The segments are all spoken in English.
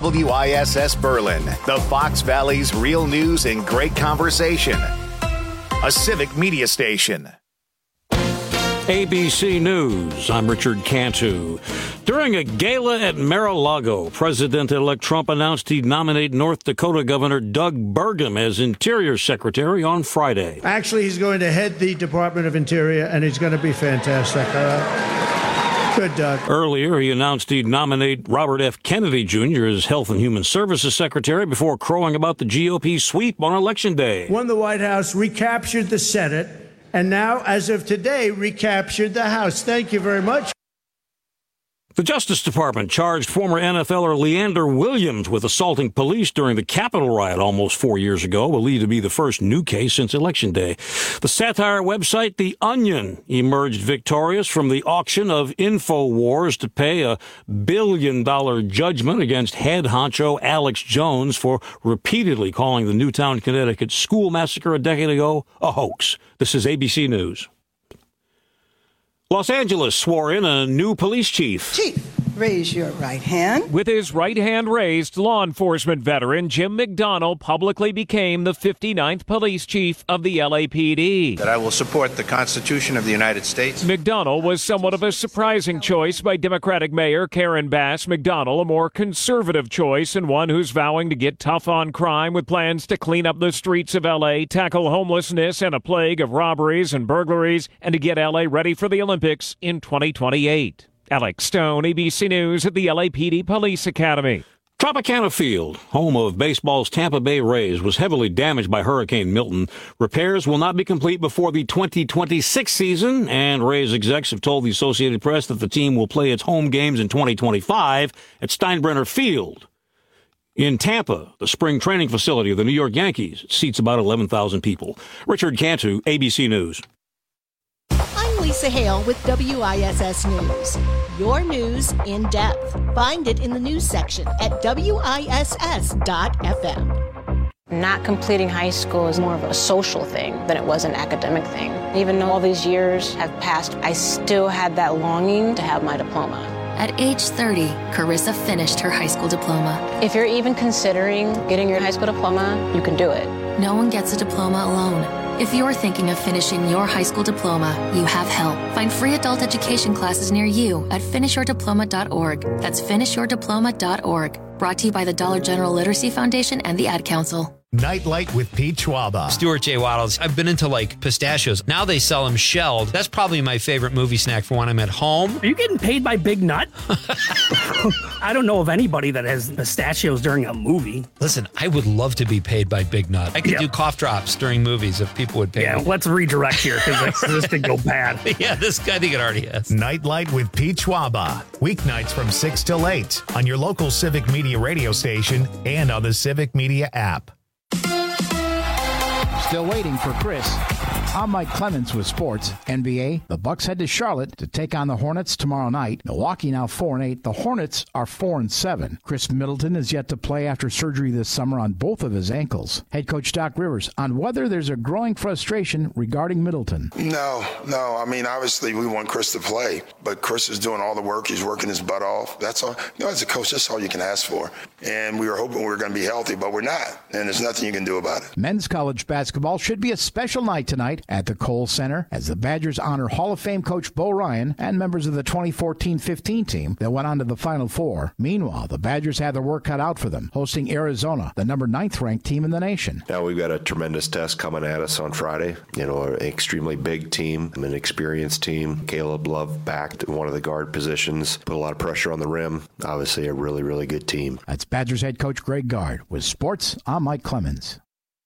WISS Berlin, the Fox Valley's real news and great conversation. A civic media station. ABC News, I'm Richard Cantu. During a gala at Mar-a-Lago, President-elect Trump announced he'd nominate North Dakota Governor Doug Burgum as Interior Secretary on Friday. Actually, he's going to head the Department of Interior, and he's going to be fantastic. Good, Doug. Earlier, he announced he'd nominate Robert F. Kennedy Jr. as Health and Human Services Secretary before crowing about the GOP sweep on Election Day. Won the White House, recaptured the Senate, and now, as of today, recaptured the House. Thank you very much. The Justice Department charged former NFLer Leander Williams with assaulting police during the Capitol riot almost 4 years ago, believed to be the first new case since Election Day. The satire website The Onion emerged victorious from the auction of InfoWars to pay a $1 billion judgment against head honcho Alex Jones for repeatedly calling the Newtown, Connecticut school massacre a decade ago a hoax. This is ABC News. Los Angeles swore in a new police chief. Chief, raise your right hand. With his right hand raised, law enforcement veteran Jim McDonnell publicly became the 59th police chief of the LAPD. That I will support the Constitution of the United States. McDonnell was somewhat of a surprising choice by Democratic Mayor Karen Bass. McDonnell, a more conservative choice and one who's vowing to get tough on crime with plans to clean up the streets of LA, tackle homelessness and a plague of robberies and burglaries, and to get LA ready for the Olympics in 2028. Alex Stone, ABC News at the LAPD Police Academy. Tropicana Field, home of baseball's Tampa Bay Rays, was heavily damaged by Hurricane Milton. Repairs will not be complete before the 2026 season, and Rays execs have told the Associated Press that the team will play its home games in 2025 at Steinbrenner Field. In Tampa, the spring training facility of the New York Yankees seats about 11,000 people. Richard Cantu, ABC News. Lisa Hale with WISS News. Your news in depth. Find it in the news section at WISS.FM. Not completing high school is more of a social thing than it was an academic thing. Even though all these years have passed, I still had that longing to have my diploma. At age 30, Carissa finished her high school diploma. If you're even considering getting your high school diploma, you can do it. No one gets a diploma alone. If you're thinking of finishing your high school diploma, you have help. Find free adult education classes near you at finishyourdiploma.org. That's finishyourdiploma.org. Brought to you by the Dollar General Literacy Foundation and the Ad Council. Nightlight with Pete Schwaba. Stuart J. Waddles. I've been into pistachios. Now they sell them shelled. That's probably my favorite movie snack for when I'm at home. Are you getting paid by Big Nut? I don't know of anybody that has pistachios during a movie. Listen, I would love to be paid by Big Nut. I could do cough drops during movies if people would pay me. Yeah, let's redirect here because this could go bad. Yeah, this guy, I think it already has. Nightlight with Pete Schwaba. Weeknights from 6 till 8 on your local Civic Media radio station and on the Civic Media app. Still waiting for Chris. I'm Mike Clemens with sports. NBA, the Bucks head to Charlotte to take on the Hornets tomorrow night. Milwaukee now 4-8. The Hornets are 4-7. Chris Middleton is yet to play after surgery this summer on both of his ankles. Head coach Doc Rivers on whether there's a growing frustration regarding Middleton. No. I mean, obviously we want Chris to play, but Chris is doing all the work. He's working his butt off. That's all. As a coach, that's all you can ask for. And we were hoping we were going to be healthy, but we're not. And there's nothing you can do about it. Men's college basketball should be a special night tonight at the Kohl Center as the Badgers honor Hall of Fame coach Bo Ryan and members of the 2014-15 team that went on to the Final Four. Meanwhile, the Badgers have their work cut out for them, hosting Arizona, the number 9th ranked team in the nation. Now we've got a tremendous test coming at us on Friday. An extremely big team, an experienced team. Caleb Love backed one of the guard positions, put a lot of pressure on the rim. Obviously a really, really good team. That's Badgers head coach Greg Gard. With sports, I'm Mike Clemens.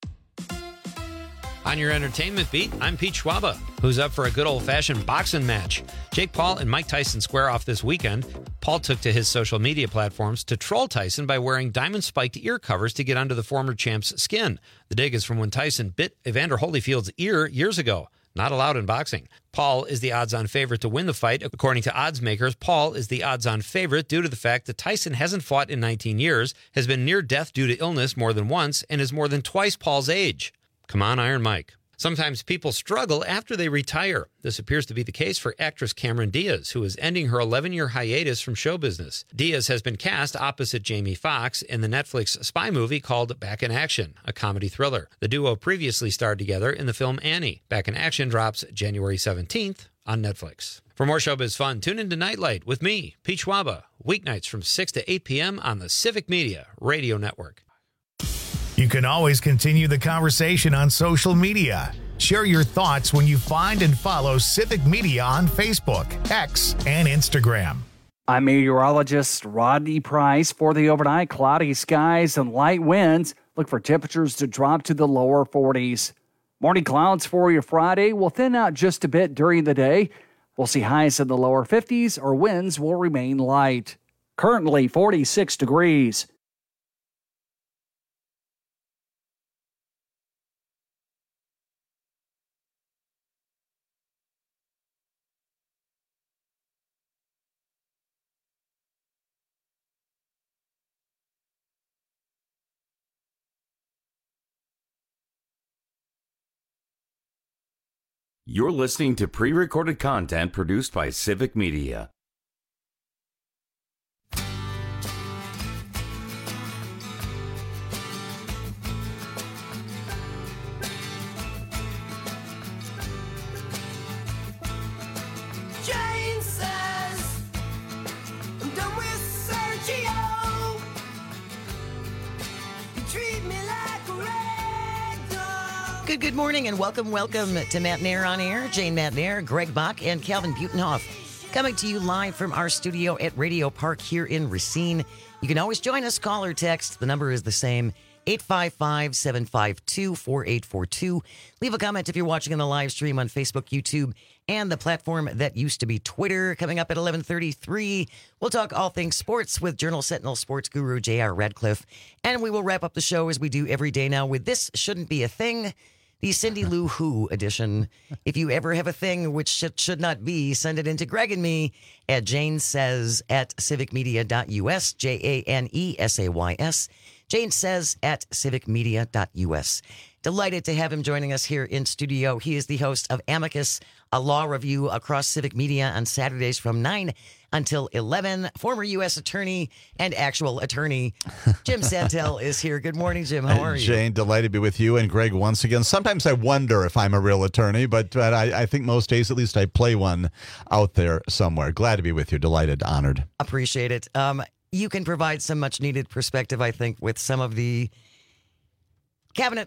On your entertainment beat, I'm Pete Schwaba, who's up for a good old-fashioned boxing match. Jake Paul and Mike Tyson square off this weekend. Paul took to his social media platforms to troll Tyson by wearing diamond-spiked ear covers to get under the former champ's skin. The dig is from when Tyson bit Evander Holyfield's ear years ago. Not allowed in boxing. Paul is the odds-on favorite to win the fight. According to odds makers, Paul is the odds-on favorite due to the fact that Tyson hasn't fought in 19 years, has been near death due to illness more than once, and is more than twice Paul's age. Come on, Iron Mike. Sometimes people struggle after they retire. This appears to be the case for actress Cameron Diaz, who is ending her 11-year hiatus from show business. Diaz has been cast opposite Jamie Foxx in the Netflix spy movie called Back in Action, a comedy thriller. The duo previously starred together in the film Annie. Back in Action drops January 17th on Netflix. For more showbiz fun, tune into Nightlight with me, Pete Schwaba, weeknights from 6 to 8 p.m. on the Civic Media Radio Network. You can always continue the conversation on social media. Share your thoughts when you find and follow Civic Media on Facebook, X, and Instagram. I'm meteorologist Rodney Price. For the overnight, cloudy skies and light winds. Look for temperatures to drop to the lower 40s. Morning clouds for your Friday will thin out just a bit during the day. We'll see highs in the lower 50s, or winds will remain light. Currently 46 degrees. You're listening to pre-recorded content produced by Civic Media. Jane says, I'm done with Sergio. You treat me like a rag doll. Good morning and welcome to Mattinaire on Air. Jane Mattinaire, Greg Bach, and Calvin Butenhoff coming to you live from our studio at Radio Park here in Racine. You can always join us, call or text. The number is the same, 855-752-4842. Leave a comment if you're watching on the live stream on Facebook, YouTube, and the platform that used to be Twitter. Coming up at 11:33, we'll talk all things sports with Journal Sentinel sports guru J.R. Radcliffe. And we will wrap up the show as we do every day now with This Shouldn't Be a Thing, the Cindy Lou Who edition. If you ever have a thing which should not be, send it in to Greg and me at janesays@civicmedia.us, JANESAYS, janesays@civicmedia.us. Delighted to have him joining us here in studio. He is the host of Amicus, a law review across Civic Media on Saturdays from 9 until 11. Former U.S. attorney and actual attorney Jim Santel is here. Good morning, Jim. How are you? Jane, delighted to be with you and Greg once again. Sometimes I wonder if I'm a real attorney, but I think most days at least I play one out there somewhere. Glad to be with you. Delighted, honored. Appreciate it. You can provide some much-needed perspective, I think, with some of the cabinet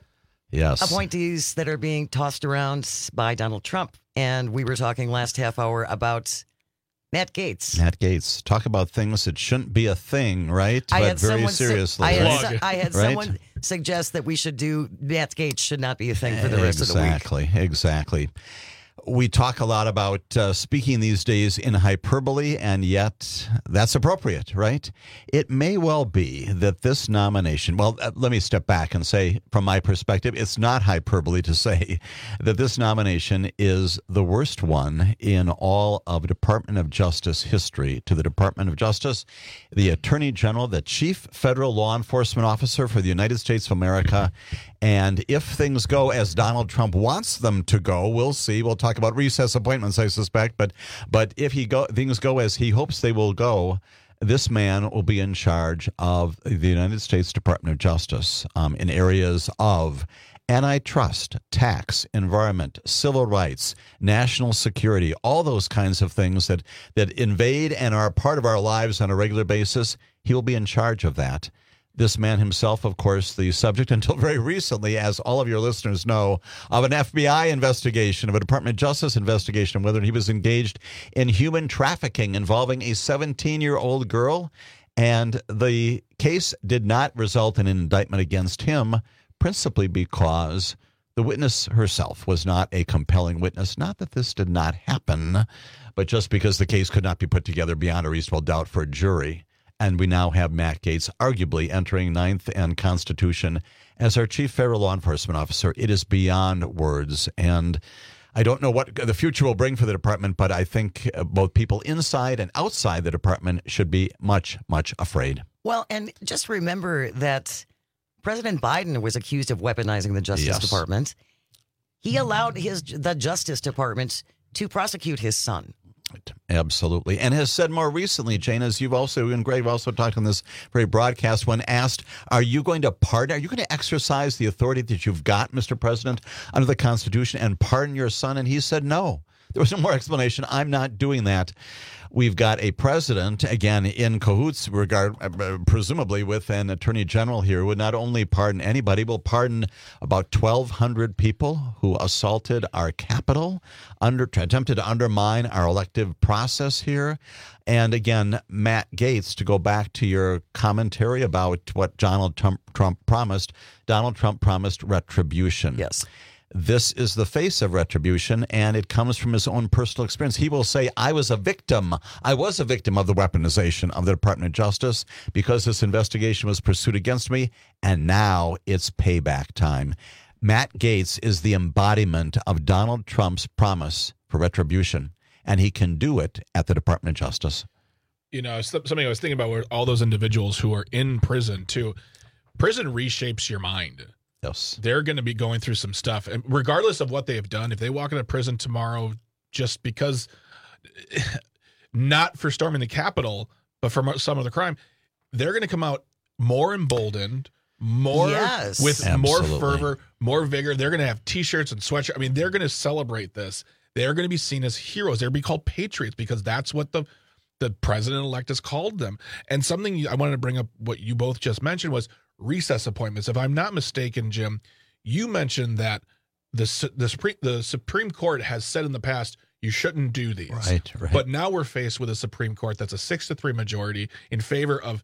appointees that are being tossed around by Donald Trump. And we were talking last half hour about Matt Gaetz. Matt Gaetz. Talk about things that shouldn't be a thing, right? But very seriously. I had someone suggest that we should do Matt Gaetz should not be a thing for the rest of the week. Exactly. We talk a lot about speaking these days in hyperbole, and yet that's appropriate, right? It may well be that this nomination, let me step back and say, from my perspective, it's not hyperbole to say that this nomination is the worst one in all of Department of Justice history. To the Department of Justice, the Attorney General, the Chief Federal Law Enforcement Officer for the United States of America. And if things go as Donald Trump wants them to go, we'll see. We'll talk about recess appointments, I suspect. But if things go as he hopes they will go, this man will be in charge of the United States Department of Justice in areas of antitrust, tax, environment, civil rights, national security, all those kinds of things that invade and are part of our lives on a regular basis. He will be in charge of that. This man himself, of course, the subject until very recently, as all of your listeners know, of an FBI investigation, of a Department of Justice investigation, whether he was engaged in human trafficking involving a 17-year-old girl. And the case did not result in an indictment against him, principally because the witness herself was not a compelling witness. Not that this did not happen, but just because the case could not be put together beyond a reasonable doubt for a jury. And we now have Matt Gaetz arguably entering Ninth and Constitution as our Chief Federal Law Enforcement Officer. It is beyond words. And I don't know what the future will bring for the department, but I think both people inside and outside the department should be much, much afraid. Well, and just remember that President Biden was accused of weaponizing the Justice Department. he allowed the Justice Department to prosecute his son. Absolutely. And has said more recently, Jane, as you've also, and Greg also talked on this very broadcast, when asked, are you going to pardon, are you going to exercise the authority that you've got, Mr. President, under the Constitution and pardon your son? And he said no. There was no more explanation. I'm not doing that. We've got a president, again, in cahoots, presumably with an attorney general here, who would not only pardon anybody, will pardon about 1,200 people who assaulted our Capitol, attempted to undermine our elective process here. And again, Matt Gaetz, to go back to your commentary about what Donald Trump promised, Donald Trump promised retribution. Yes. This is the face of retribution, and it comes from his own personal experience. He will say, I was a victim. I was a victim of the weaponization of the Department of Justice because this investigation was pursued against me, and now it's payback time. Matt Gaetz is the embodiment of Donald Trump's promise for retribution, and he can do it at the Department of Justice. You know, something I was thinking about were all those individuals who are in prison, too. Prison reshapes your mind. Yes. They're going to be going through some stuff. And regardless of what they have done, if they walk into prison tomorrow just because, not for storming the Capitol, but for some of the crime, they're going to come out more emboldened, with more fervor, more vigor. They're going to have T-shirts and sweatshirts. I mean, they're going to celebrate this. They're going to be seen as heroes. They're going to be called patriots because that's what the president-elect has called them. And something I wanted to bring up, what you both just mentioned, was recess appointments. If I'm not mistaken, Jim, you mentioned that the Supreme Court has said in the past you shouldn't do these. Right. But now we're faced with a Supreme Court that's a 6-3 majority in favor of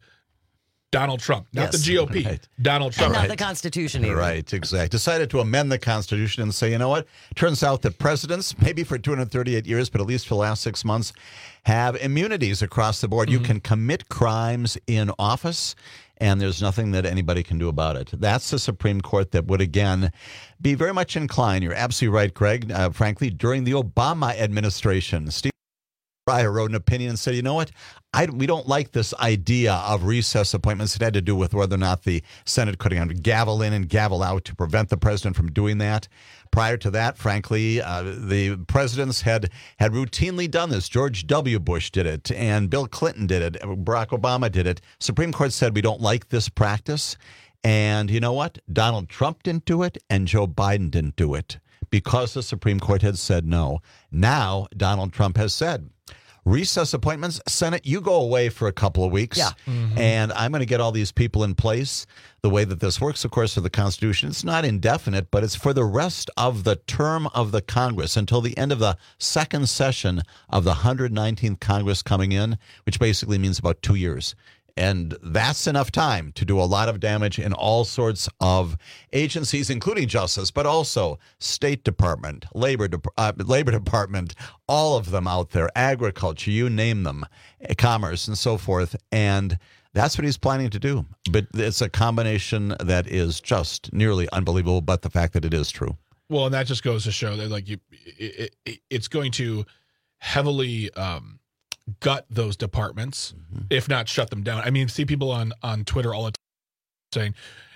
Donald Trump, not the GOP. Right. Donald Trump. And not the Constitution either. Right, exactly. Decided to amend the Constitution and say, you know what? Turns out that presidents, maybe for 238 years, but at least for the last 6 months, have immunities across the board. Mm-hmm. You can commit crimes in office, and there's nothing that anybody can do about it. That's the Supreme Court that would, again, be very much inclined. You're absolutely right, Greg. Frankly, during the Obama administration, Steve Breyer wrote an opinion and said, you know what? We don't like this idea of recess appointments. It had to do with whether or not the Senate could gavel in and gavel out to prevent the president from doing that. Prior to that, frankly, the presidents had routinely done this. George W. Bush did it, and Bill Clinton did it. Barack Obama did it. Supreme Court said we don't like this practice. And you know what? Donald Trump didn't do it, and Joe Biden didn't do it because the Supreme Court had said no. Now, Donald Trump has said, recess appointments, Senate, you go away for a couple of weeks, and I'm going to get all these people in place. The way that this works, of course, for the Constitution, it's not indefinite, but it's for the rest of the term of the Congress until the end of the second session of the 119th Congress coming in, which basically means about 2 years. And that's enough time to do a lot of damage in all sorts of agencies, including justice, but also State Department, Labor Department, all of them out there, agriculture, you name them, commerce and so forth. And that's what he's planning to do. But it's a combination that is just nearly unbelievable, but the fact that it is true. Well, and that just goes to show that it's going to heavily gut those departments, if not shut them down. I mean, see people on Twitter all the time saying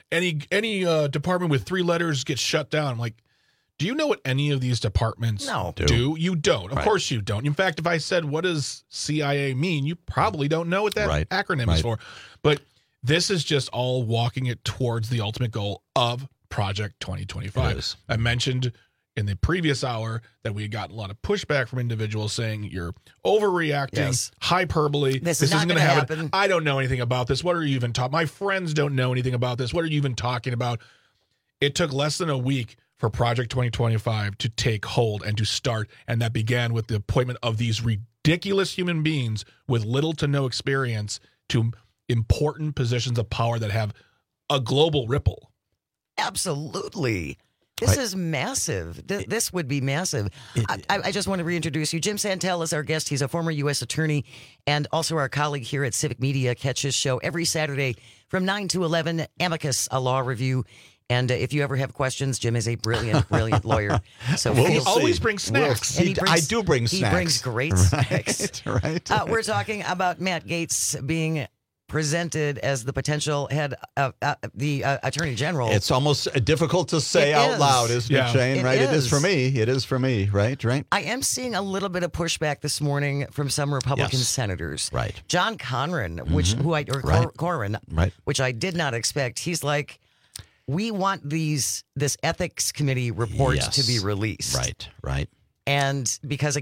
any department with 3 letters gets shut down. I'm like, do you know what any of these departments do? You don't. Of course you don't. In fact, if I said, what does CIA mean? You probably don't know what that acronym is for. But this is just all walking it towards the ultimate goal of Project 2025. I mentioned in the previous hour that we had gotten a lot of pushback from individuals saying you're overreacting, hyperbole. This isn't going to happen. I don't know anything about this. What are you even talking? My friends don't know anything about this. What are you even talking about? It took less than a week for Project 2025 to take hold and to start, and that began with the appointment of these ridiculous human beings with little to no experience to important positions of power that have a global ripple. Absolutely. This is massive. This would be massive. I just want to reintroduce you. Jim Santel is our guest. He's a former U.S. attorney and also our colleague here at Civic Media. Catch his show every Saturday from 9 to 11, Amicus, a law review. And if you ever have questions, Jim is a brilliant, brilliant lawyer. So he always brings snacks. I do bring snacks. He brings great snacks. Right. We're talking about Matt Gaetz being presented as the potential head of the Attorney General. It's almost difficult to say out loud, isn't it, Shane? Right? It is for me. It is for me. Right? I am seeing a little bit of pushback this morning from some Republican senators. Right. John Cornyn, Corwin, which I did not expect. He's like, we want this ethics committee report to be released. Right. And because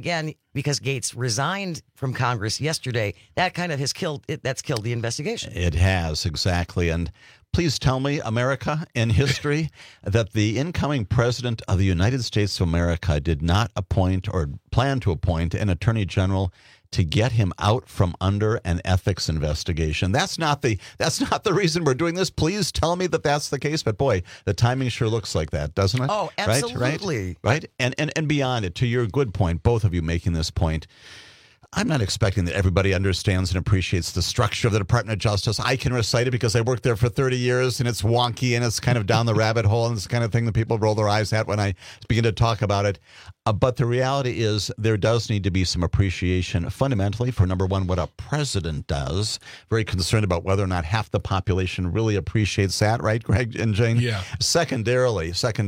Gates resigned from Congress yesterday, that kind of has killed the investigation. It has, exactly. And please tell me, America, in history, that the incoming president of the United States of America did not appoint or plan to appoint an attorney general to get him out from under an ethics investigation. That's not the reason we're doing this. Please tell me that that's the case. But boy, the timing sure looks like that, doesn't it? Oh, absolutely. Right. And beyond it, to your good point, both of you making this point, I'm not expecting that everybody understands and appreciates the structure of the Department of Justice. I can recite it because I worked there for 30 years, and it's wonky, and it's kind of down the rabbit hole, and it's the kind of thing that people roll their eyes at when I begin to talk about it. But the reality is there does need to be some appreciation fundamentally for, number one, what a president does. Very concerned about whether or not half the population really appreciates that, right, Greg and Jane? Yeah. Secondarily,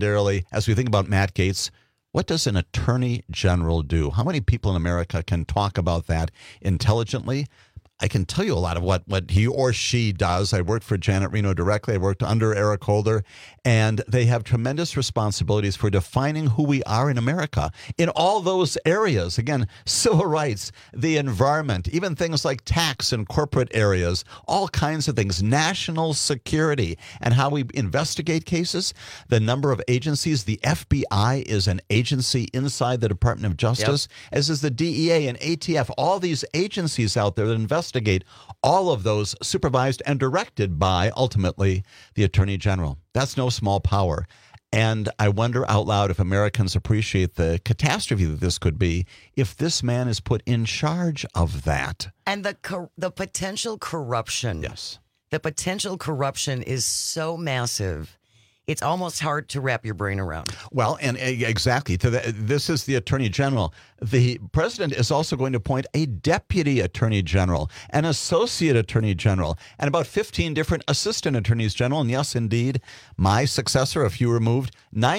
as we think about Matt Gaetz, what does an attorney general do? How many people in America can talk about that intelligently? I can tell you a lot of what he or she does. I worked for Janet Reno directly. I worked under Eric Holder, and they have tremendous responsibilities for defining who we are in America in all those areas. Again, civil rights, the environment, even things like tax and corporate areas, all kinds of things, national security, and how we investigate cases. The number of agencies, the FBI is an agency inside the Department of Justice, as is the DEA and ATF, all these agencies out there that investigate all of those, supervised and directed by, ultimately, the Attorney General. That's no small power. And I wonder out loud if Americans appreciate the catastrophe that this could be if this man is put in charge of that. And the potential corruption. Yes. The potential corruption is so massive. It's almost hard to wrap your brain around. Well, and exactly. This is the Attorney General. The president is also going to appoint a deputy attorney general, an associate attorney general, and about 15 different assistant attorneys general. And yes, indeed, my successor, a few removed,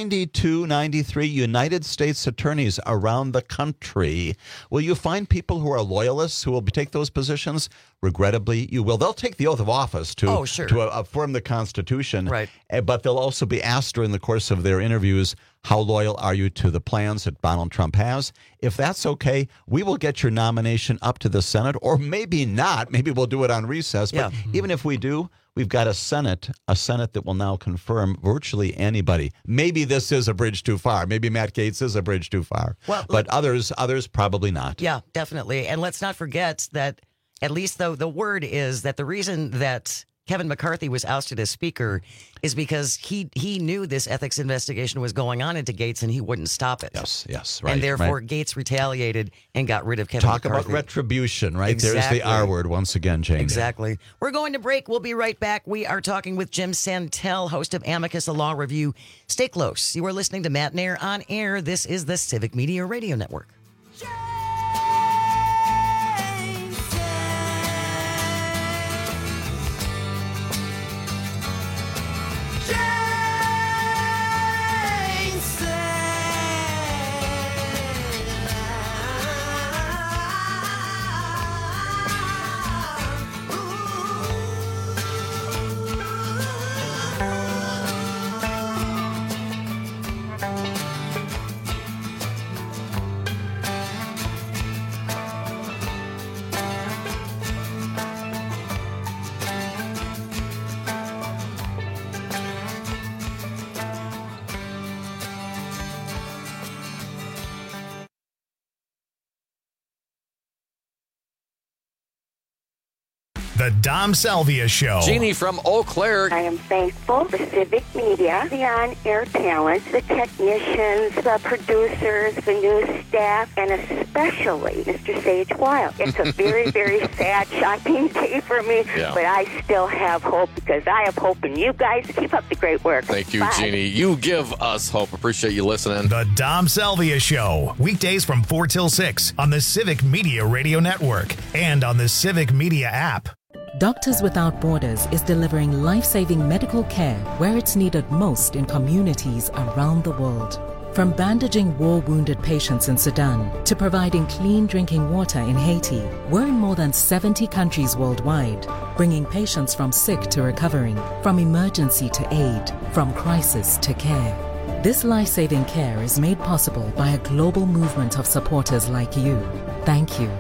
93 United States attorneys around the country. Will you find people who are loyalists who will take those positions? Regrettably, you will. They'll take the oath of office to affirm the Constitution. Right. But they'll also be asked during the course of their interviews, how loyal are you to the plans that Donald Trump has? If that's okay, we will get your nomination up to the Senate, or maybe not. Maybe we'll do it on recess. But even if we do, we've got a Senate that will now confirm virtually anybody. Maybe this is a bridge too far. Maybe Matt Gaetz is a bridge too far. But others probably not. Yeah, definitely. And let's not forget that at least the word is that the reason that Kevin McCarthy was ousted as Speaker is because he knew this ethics investigation was going on into Gaetz and he wouldn't stop it. Yes, right. And therefore, Gaetz retaliated and got rid of Kevin McCarthy. Talk about retribution, right? Exactly. There's the R word once again, Jane. Exactly. We're going to break. We'll be right back. We are talking with Jim Santel, host of Amicus, a law review. Stay close. You are listening to Matt Nair on Air. This is the Civic Media Radio Network. The Dom Salvia Show. Jeannie from Eau Claire. I am thankful for Civic Media, the on-air talent, the technicians, the producers, the news staff, and especially Mr. Sage Wild. It's a very, very sad, shocking day for me, but I still have hope because I have hope in you guys. Keep up the great work. Thank you, Bye. Jeannie. You give us hope. Appreciate you listening. The Dom Salvia Show. Weekdays from 4 till 6 on the Civic Media Radio Network and on the Civic Media app. Doctors Without Borders is delivering life-saving medical care where it's needed most in communities around the world. From bandaging war-wounded patients in Sudan to providing clean drinking water in Haiti, we're in more than 70 countries worldwide, bringing patients from sick to recovering, from emergency to aid, from crisis to care. This life-saving care is made possible by a global movement of supporters like you. Thank you.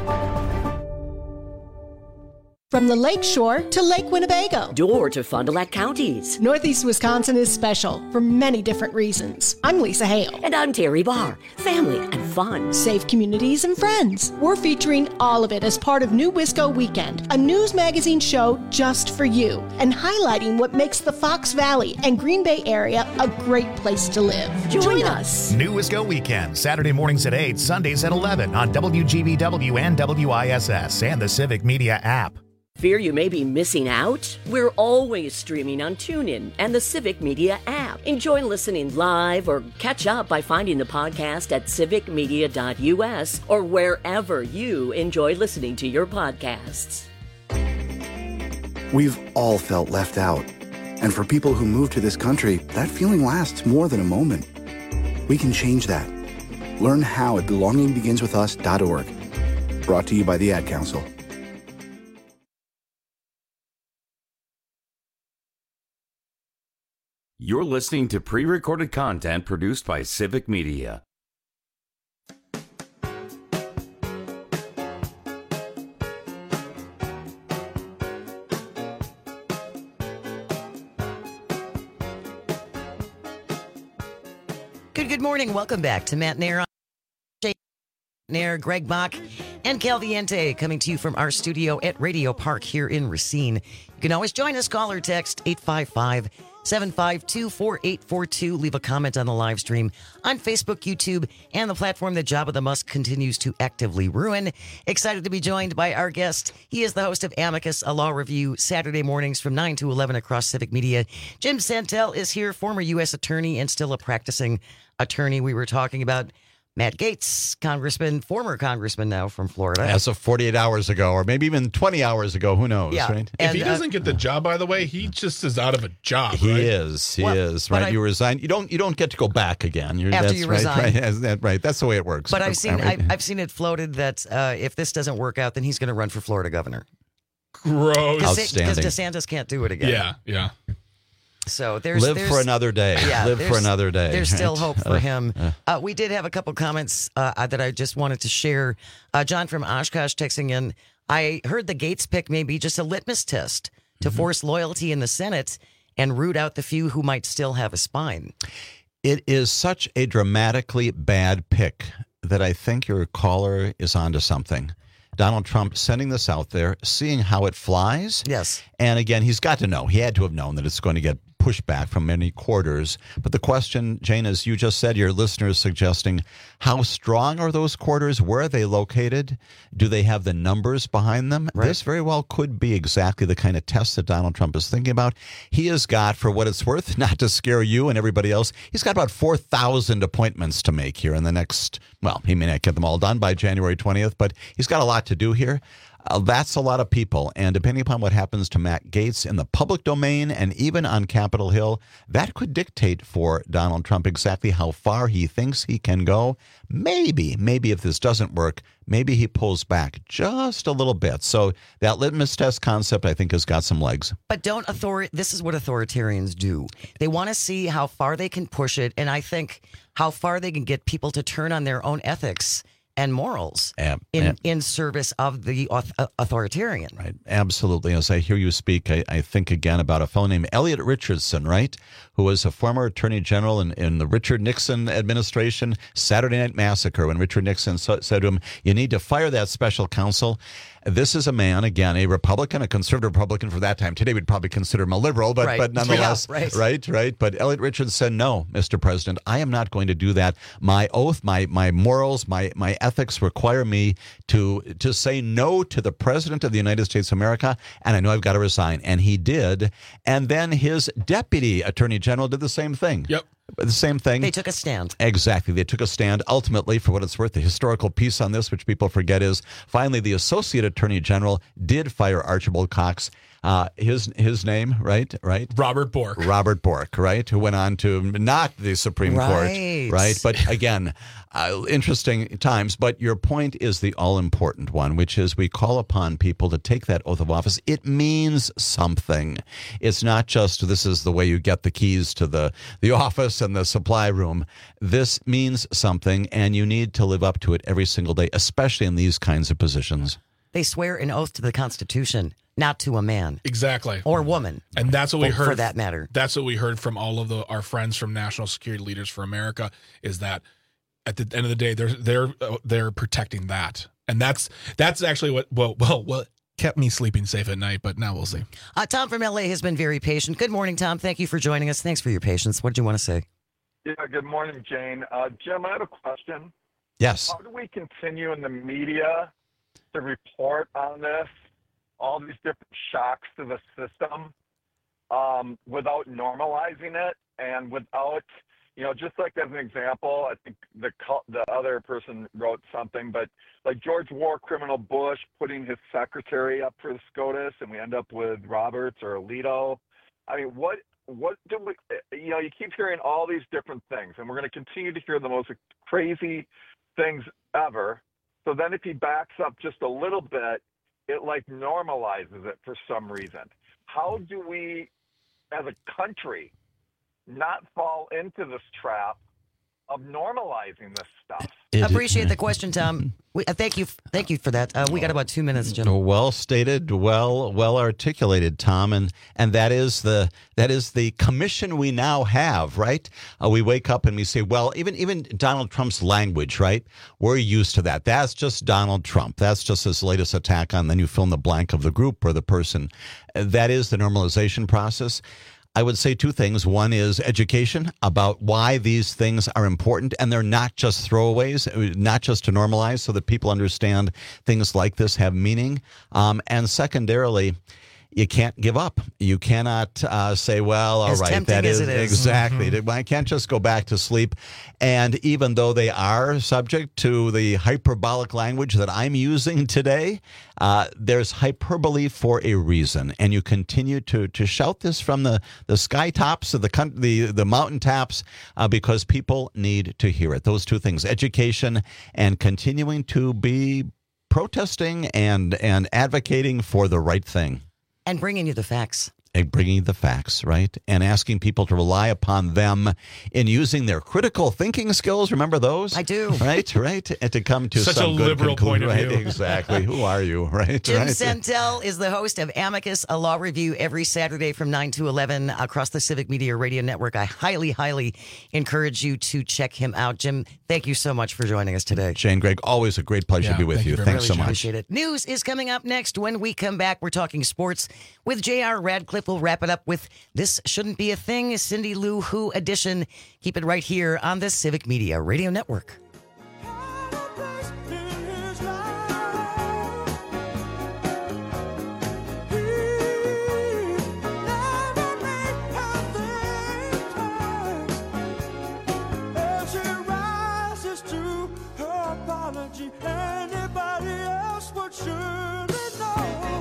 From the Lake Shore to Lake Winnebago. Door to Fond du Lac counties. Northeast Wisconsin is special for many different reasons. I'm Lisa Hale. And I'm Terry Barr. Family and fun. Safe communities and friends. We're featuring all of it as part of New Wisco Weekend, a news magazine show just for you, and highlighting what makes the Fox Valley and Green Bay area a great place to live. Join us. New Wisco Weekend, Saturday mornings at 8, Sundays at 11 on WGBW and WISS and the Civic Media app. Fear you may be missing out? We're always streaming on TuneIn and the Civic Media app. Enjoy listening live or catch up by finding the podcast at civicmedia.us or wherever you enjoy listening to your podcasts. We've all felt left out. And for people who move to this country, that feeling lasts more than a moment. We can change that. Learn how at belongingbeginswithus.org. Brought to you by the Ad Council. You're listening to pre-recorded content produced by Civic Media. Good morning. Welcome back to Matt Nair. Nair, Greg Bach, and Calviente coming to you from our studio at Radio Park here in Racine. You can always join us. Call or text 855-752-4842. Leave a comment on the live stream on Facebook, YouTube, and the platform that Jabba the Musk continues to actively ruin. Excited to be joined by our guest. He is the host of Amicus, a law review, Saturday mornings from 9 to 11 across Civic Media. Jim Santel is here, former U.S. attorney and still a practicing attorney. We were talking about Matt Gaetz, congressman, former congressman now from Florida. As of 48 hours ago, or maybe even 20 hours ago, who knows, Yeah. right? If he doesn't get the job, by the way, he just is out of a job. He right? is, but right? You resign. You don't get to go back again. After that's you right, resign. right. That's the way it works. But I've seen Right. I've seen it floated that if this doesn't work out, then he's going to run for Florida governor. Gross. Outstanding. Because DeSantis can't do it again. Yeah. So there's live for another day. Yeah, Live for another day. There's still right? hope for him. We did have a couple comments that I just wanted to share. John from Oshkosh texting in. I heard the Gaetz pick may be just a litmus test to force loyalty in the Senate and root out the few who might still have a spine. It is such a dramatically bad pick that I think your caller is onto something. Donald Trump sending this out there, seeing how it flies. Yes. And again, he's got to know. He had to have known that it's going to get pushback from many quarters. But the question, Jane, as you just said, your listeners suggesting, how strong are those quarters? Where are they located? Do they have the numbers behind them? Right. This very well could be exactly the kind of test that Donald Trump is thinking about. He has got, for what it's worth, not to scare you and everybody else, he's got about 4,000 appointments to make here in the next, well, he may not get them all done by January 20th, but he's got a lot to do here. That's a lot of people. And depending upon what happens to Matt Gaetz in the public domain and even on Capitol Hill, that could dictate for Donald Trump exactly how far he thinks he can go. Maybe if this doesn't work, maybe he pulls back just a little bit. So that litmus test concept, I think, has got some legs. But this is what authoritarians do. They want to see how far they can push it, and I think how far they can get people to turn on their own ethics and morals in service of the authoritarian. Right, absolutely. As I hear you speak, I think again about a fellow named Elliot Richardson, right, who was a former attorney general in the Richard Nixon administration, Saturday Night Massacre, when Richard Nixon said to him, you need to fire that special counsel. This is a man, again, a Republican, a conservative Republican for that time. Today we'd probably consider him a liberal, but, Right. but nonetheless, Yeah, right. But Elliot Richardson said, no, Mr. President, I am not going to do that. My oath, my morals, my ethics require me to say no to the President of the United States of America, and I know I've got to resign. And he did. And then his deputy attorney general did the same thing. Yep. the same thing. They took a stand. Exactly. They took a stand. Ultimately, for what it's worth, the historical piece on this, which people forget, is finally the Associate Attorney General did fire Archibald Cox. His name, right? Robert Bork. Robert Bork, right? Who went on to knock the Supreme Court, right? But again, interesting times. But your point is the all-important one, which is we call upon people to take that oath of office. It means something. It's not just this is the way you get the keys to the office and the supply room. This means something, and you need to live up to it every single day, especially in these kinds of positions. They swear an oath to the Constitution, not to a man. Exactly. Or woman. And that's what we heard. For that matter. That's what we heard from all of our friends from National Security Leaders for America, is that at the end of the day, they're protecting that. And that's actually what kept me sleeping safe at night, but now we'll see. Tom from LA has been very patient. Good morning, Tom. Thank you for joining us. Thanks for your patience. What did you want to say? Yeah, good morning, Jane. Jim, I have a question. Yes. How do we continue in the media to report on this, all these different shocks to the system, without normalizing it and without, just like as an example, I think the other person wrote something, but like George War criminal Bush putting his secretary up for the SCOTUS, and we end up with Roberts or Alito. I mean, what do we, you keep hearing all these different things, and we're going to continue to hear the most crazy things ever. So then if he backs up just a little bit, it like normalizes it for some reason. How do we, as a country, not fall into this trap of normalizing this stuff? Appreciate the question, Tom. Thank you for that. We got about 2 minutes, Jim. Well stated, well articulated, Tom, and that is the commission we now have, right? We wake up and we say, well, even Donald Trump's language, right? We're used to that. That's just Donald Trump. That's just his latest attack on. Then you fill in the blank of the group or the person. That is the normalization process. I would say two things. One is education about why these things are important, and they're not just throwaways, not just to normalize, so that people understand things like this have meaning. And secondarily, you can't give up. You cannot say, well, all right, that is exactly. Mm-hmm. I can't just go back to sleep. And even though they are subject to the hyperbolic language that I'm using today, there's hyperbole for a reason. And you continue to shout this from the sky tops of the mountaintops because people need to hear it. Those two things, education and continuing to be protesting and advocating for the right thing. And bringing you the facts. And bringing the facts, right? And asking people to rely upon them in using their critical thinking skills. Remember those? I do. Right. And to come to such some a good liberal conclusion. point of view. Right, exactly. Who are you? Right. Jim Santel is the host of Amicus, a law review every Saturday from 9 to 11 across the Civic Media Radio Network. I highly, highly encourage you to check him out. Jim, thank you so much for joining us today. Shane, Greg, always a great pleasure to be with you. Thanks so much. Appreciate it. News is coming up next. When we come back, we're talking sports with J.R. Radcliffe. We'll wrap it up with This Shouldn't Be a Thing, Cindy Lou Who edition. Keep it right here on the Civic Media Radio Network. Anybody else would surely know.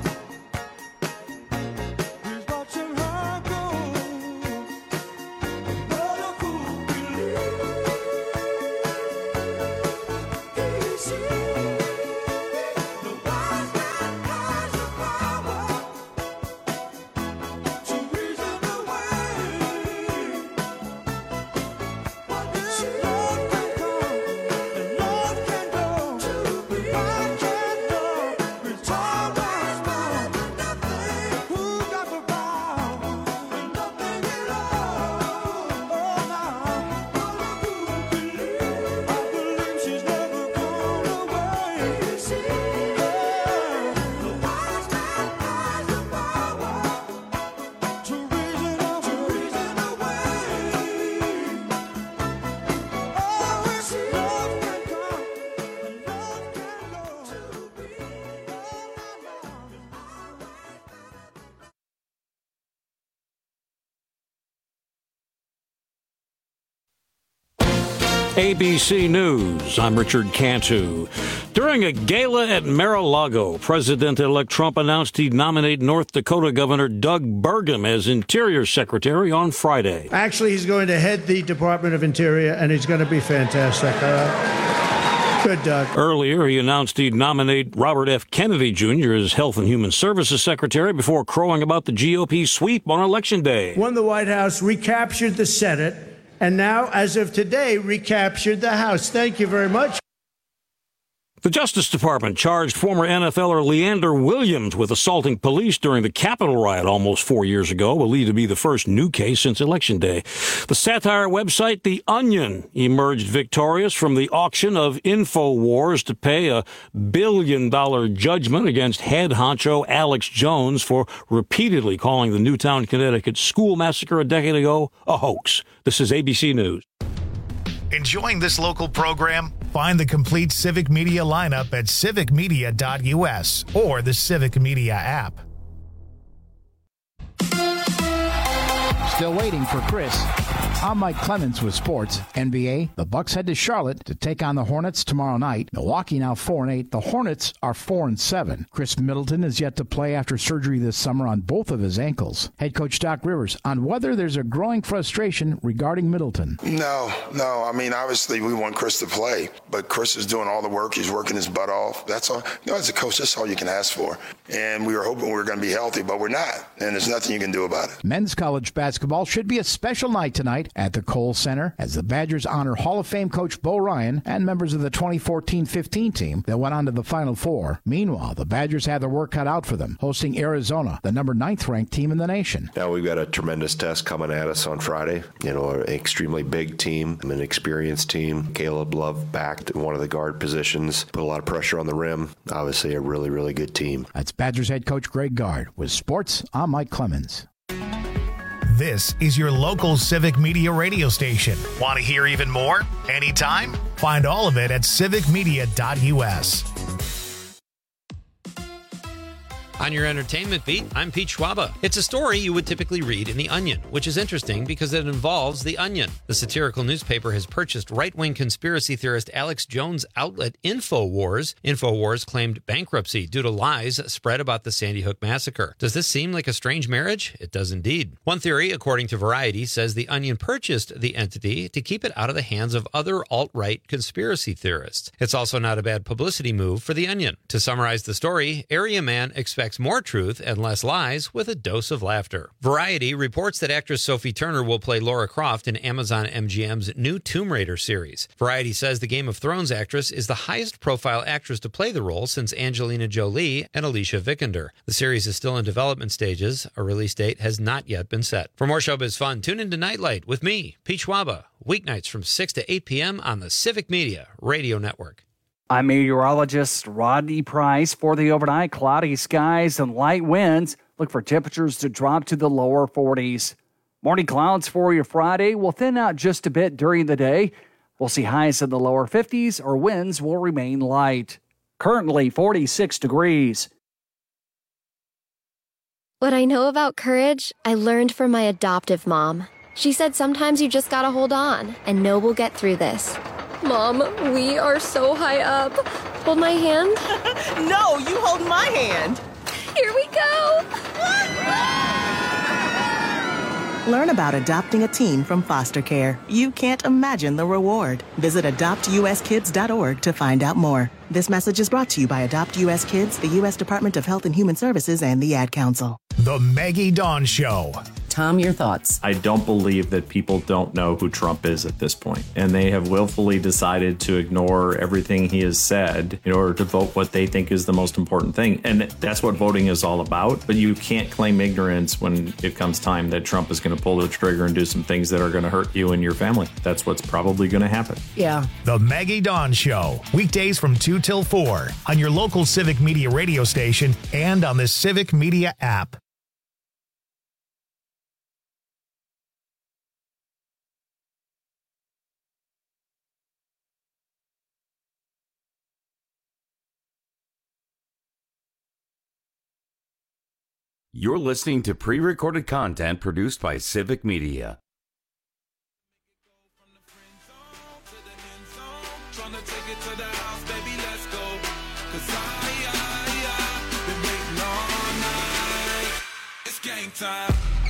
He's watching her go. But a fool believes ABC News, I'm Richard Cantu. During a gala at Mar-a-Lago, President-elect Trump announced he'd nominate North Dakota Governor Doug Burgum as Interior Secretary on Friday. Actually, he's going to head the Department of Interior, and he's going to be fantastic. Good, Doug. Earlier, he announced he'd nominate Robert F. Kennedy Jr. as Health and Human Services Secretary before crowing about the GOP sweep on Election Day. Won the White House, recaptured the Senate, and now, as of today, recaptured the House. Thank you very much. The Justice Department charged former NFLer Leander Williams with assaulting police during the Capitol riot almost 4 years ago, believed to be the first new case since Election Day. The satire website The Onion emerged victorious from the auction of InfoWars to pay a $1 billion judgment against head honcho Alex Jones for repeatedly calling the Newtown, Connecticut school massacre a decade ago a hoax. This is ABC News. Enjoying this local program? Find the complete Civic Media lineup at civicmedia.us or the Civic Media app. Still waiting for Chris. I'm Mike Clemens with sports. NBA, the Bucks head to Charlotte to take on the Hornets tomorrow night. Milwaukee now 4-8. The Hornets are 4-7. Chris Middleton is yet to play after surgery this summer on both of his ankles. Head coach Doc Rivers on whether there's a growing frustration regarding Middleton. No. I mean, obviously we want Chris to play, but Chris is doing all the work. He's working his butt off. That's all. As a coach, that's all you can ask for. And we were hoping we were going to be healthy, but we're not. And there's nothing you can do about it. Men's college basketball should be a special night tonight at the Kohl Center as the Badgers honor Hall of Fame coach Bo Ryan and members of the 2014-15 team that went on to the Final Four. Meanwhile, the Badgers have their work cut out for them, hosting Arizona, the number 9th ranked team in the nation. Now we've got a tremendous test coming at us on Friday. An extremely big team, an experienced team. Caleb Love backed in one of the guard positions, put a lot of pressure on the rim. Obviously a really, really good team. That's Badgers head coach Greg Gard. With sports, I'm Mike Clemens. This is your local Civic Media radio station. Want to hear even more? Anytime? Find all of it at civicmedia.us. On your entertainment beat, I'm Pete Schwaba. It's a story you would typically read in The Onion, which is interesting because it involves The Onion. The satirical newspaper has purchased right-wing conspiracy theorist Alex Jones' outlet InfoWars. InfoWars claimed bankruptcy due to lies spread about the Sandy Hook massacre. Does this seem like a strange marriage? It does indeed. One theory, according to Variety, says The Onion purchased the entity to keep it out of the hands of other alt-right conspiracy theorists. It's also not a bad publicity move for The Onion. To summarize the story, Area Man expects more truth and less lies with a dose of laughter. Variety reports that actress Sophie Turner will play Lara Croft in Amazon MGM's new Tomb Raider series. Variety says the Game of Thrones actress is the highest profile actress to play the role since Angelina Jolie and Alicia Vikander. The series is still in development stages. A release date has not yet been set. For more showbiz fun, tune into Nightlight with me, Pete Schwaba, weeknights from 6 to 8 p.m. on the Civic Media Radio Network. I'm meteorologist Rodney Price. For the overnight, cloudy skies and light winds. Look for temperatures to drop to the lower 40s. Morning clouds for your Friday will thin out just a bit during the day. We'll see highs in the lower 50s or winds will remain light. Currently 46 degrees. What I know about courage, I learned from my adoptive mom. She said sometimes you just gotta hold on and know we'll get through this. Mom, we are so high up. Hold my hand. No, you hold my hand. Here we go. Learn about adopting a teen from foster care. You can't imagine the reward. Visit adoptuskids.org to find out more. This message is brought to you by Adopt U.S. Kids, the U.S. Department of Health and Human Services, and the Ad Council. The Maggie Dawn Show. Tom, your thoughts? I don't believe that people don't know who Trump is at this point, and they have willfully decided to ignore everything he has said in order to vote what they think is the most important thing. And that's what voting is all about. But you can't claim ignorance when it comes time that Trump is going to pull the trigger and do some things that are going to hurt you and your family. That's what's probably going to happen. Yeah. The Maggie Dawn Show. Weekdays from 2 till 4 on your local Civic Media radio station and on the Civic Media app. You're listening to pre-recorded content produced by Civic Media. time.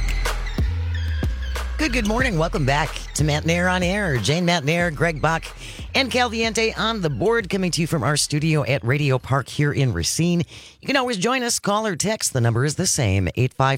Good morning. Welcome back to Matt Nair on Air. Jane Matt Nair, Greg Bach, and Cal Viente on the board, coming to you from our studio at Radio Park here in Racine. You can always join us, call or text. The number is the same,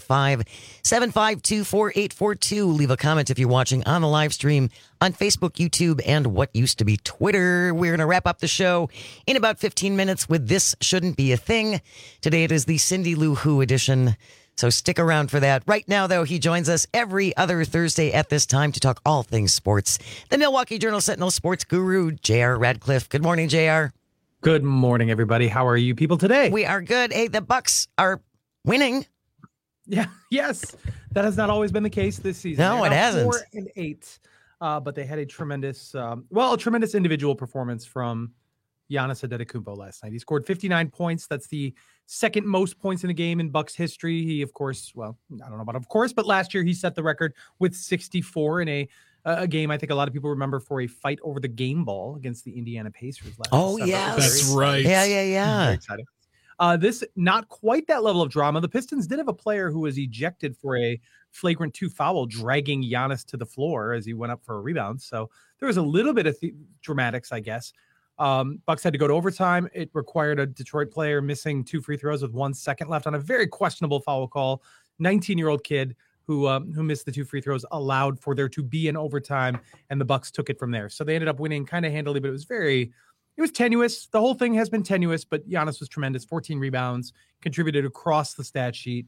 855-752-4842. Leave a comment if you're watching on the live stream on Facebook, YouTube, and what used to be Twitter. We're going to wrap up the show in about 15 minutes with This Shouldn't Be a Thing. Today it is the Cindy Lou Who edition. So stick around for that. Right now, though, he joins us every other Thursday at this time to talk all things sports. The Milwaukee Journal-Sentinel sports guru, J.R. Radcliffe. Good morning, J.R. Good morning, everybody. How are you people today? We are good. Hey, the Bucks are winning. Yeah, yes. That has not always been the case this season. No, it hasn't. 4-8, but they had a tremendous individual performance from Giannis Antetokounmpo last night. He scored 59 points. That's the second most points in a game in Bucks history. He, of course, I don't know about of course, but last year he set the record with 64 in a game I think a lot of people remember for a fight over the game ball against the Indiana Pacers last Oh, December. yeah. That's right. Yeah. Very exciting. This, not quite that level of drama. The Pistons did have a player who was ejected for a flagrant 2 foul, dragging Giannis to the floor as he went up for a rebound. So there was a little bit of dramatics, I guess. Bucks had to go to overtime. It required a Detroit player missing 2 free throws with 1 second left on a very questionable foul call. 19-year-old kid who missed the 2 free throws allowed for there to be an overtime, and the Bucks took it from there. So they ended up winning kind of handily, but it was tenuous. The whole thing has been tenuous, but Giannis was tremendous. 14 rebounds, contributed across the stat sheet.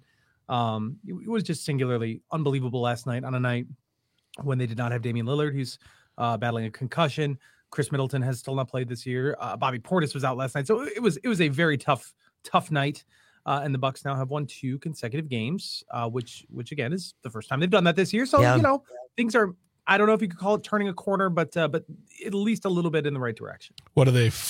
It was just singularly unbelievable last night on a night when they did not have Damian Lillard, who's battling a concussion. Chris Middleton has still not played this year. Bobby Portis was out last night. So it was a very tough night. And the Bucks now have won 2 consecutive games, which again is the first time they've done that this year. So, things are, I don't know if you could call it turning a corner, but at least a little bit in the right direction. What are they,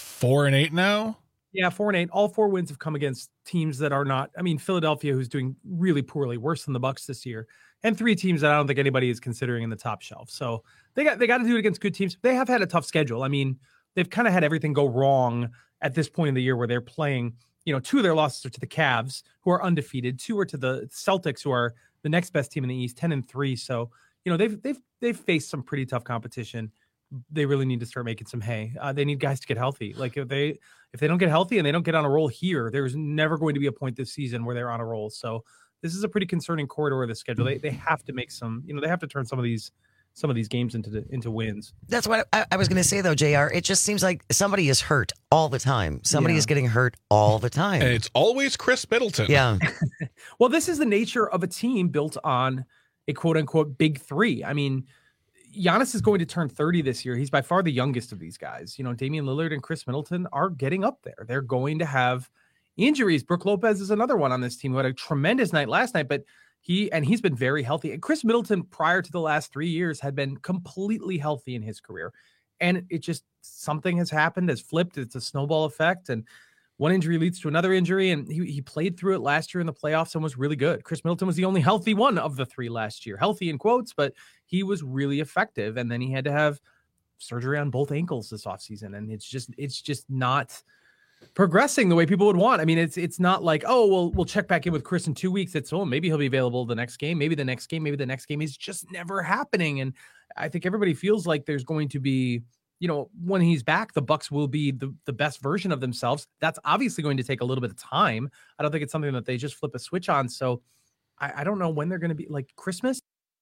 4-8 now? Yeah, 4-8. All 4 wins have come against teams that are not, Philadelphia, who's doing really poorly, worse than the Bucks this year, and 3 teams that I don't think anybody is considering in the top shelf. So they got to do it against good teams. They have had a tough schedule. They've kind of had everything go wrong at this point in the year where they're playing, 2 of their losses are to the Cavs, who are undefeated. 2 are to the Celtics, who are the next best team in the East, 10-3. So, they've faced some pretty tough competition. They really need to start making some hay. They need guys to get healthy. Like if they don't get healthy and they don't get on a roll here, there's never going to be a point this season where they're on a roll. So this is a pretty concerning corridor of the schedule. They have to make some, they have to turn some of these games into wins. That's what I was going to say, though, JR. It just seems like somebody is hurt all the time. Somebody is getting hurt all the time. And it's always Chris Middleton. Yeah. Well, this is the nature of a team built on a quote-unquote big 3. Giannis is going to turn 30 this year. He's by far the youngest of these guys. Damian Lillard and Chris Middleton are getting up there. They're going to have injuries. Brook Lopez is another one on this team who had a tremendous night last night, but he's been very healthy. And Chris Middleton, prior to the last 3 years, had been completely healthy in his career. And it just, something has happened, has flipped. It's a snowball effect. And one injury leads to another injury. And he played through it last year in the playoffs and was really good. Chris Middleton was the only healthy one of the 3 last year. Healthy in quotes, but he was really effective. And then he had to have surgery on both ankles this offseason. And it's just not progressing the way people would want. It's not like, we'll check back in with Chris in 2 weeks. It's, maybe he'll be available the next game, maybe the next game, maybe the next game. It's just never happening. And I think everybody feels like there's going to be, when he's back, the Bucks will be the best version of themselves. That's obviously going to take a little bit of time. I don't think it's something that they just flip a switch on. So I don't know when they're going to be, like Christmas.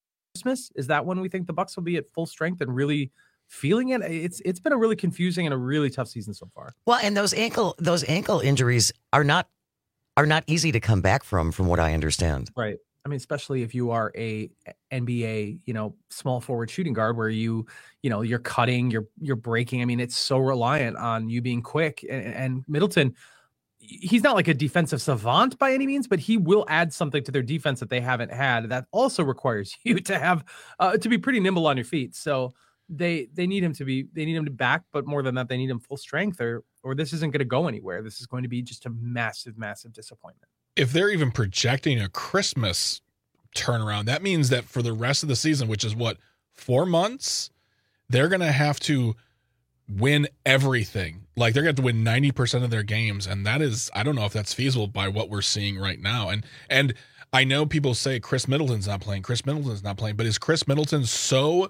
Is that when we think the Bucks will be at full strength and really feeling it? It's been a really confusing and a really tough season so far. Well, and those ankle injuries are not easy to come back from what I understand. Right. Especially if you are a NBA, small forward shooting guard where you're cutting, you're breaking. It's so reliant on you being quick. And Middleton, he's not like a defensive savant by any means, but he will add something to their defense that they haven't had. That also requires you to have to be pretty nimble on your feet. So they need him to back, but more than that, they need him full strength or this isn't going to go anywhere. This is going to be just a massive, massive disappointment. If they're even projecting a Christmas turnaround, that means that for the rest of the season, which is 4 months, they're going to have to win everything. Like they're going to have to win 90% of their games. And that is, I don't know if that's feasible by what we're seeing right now. And I know people say Chris Middleton's not playing, but is Chris Middleton so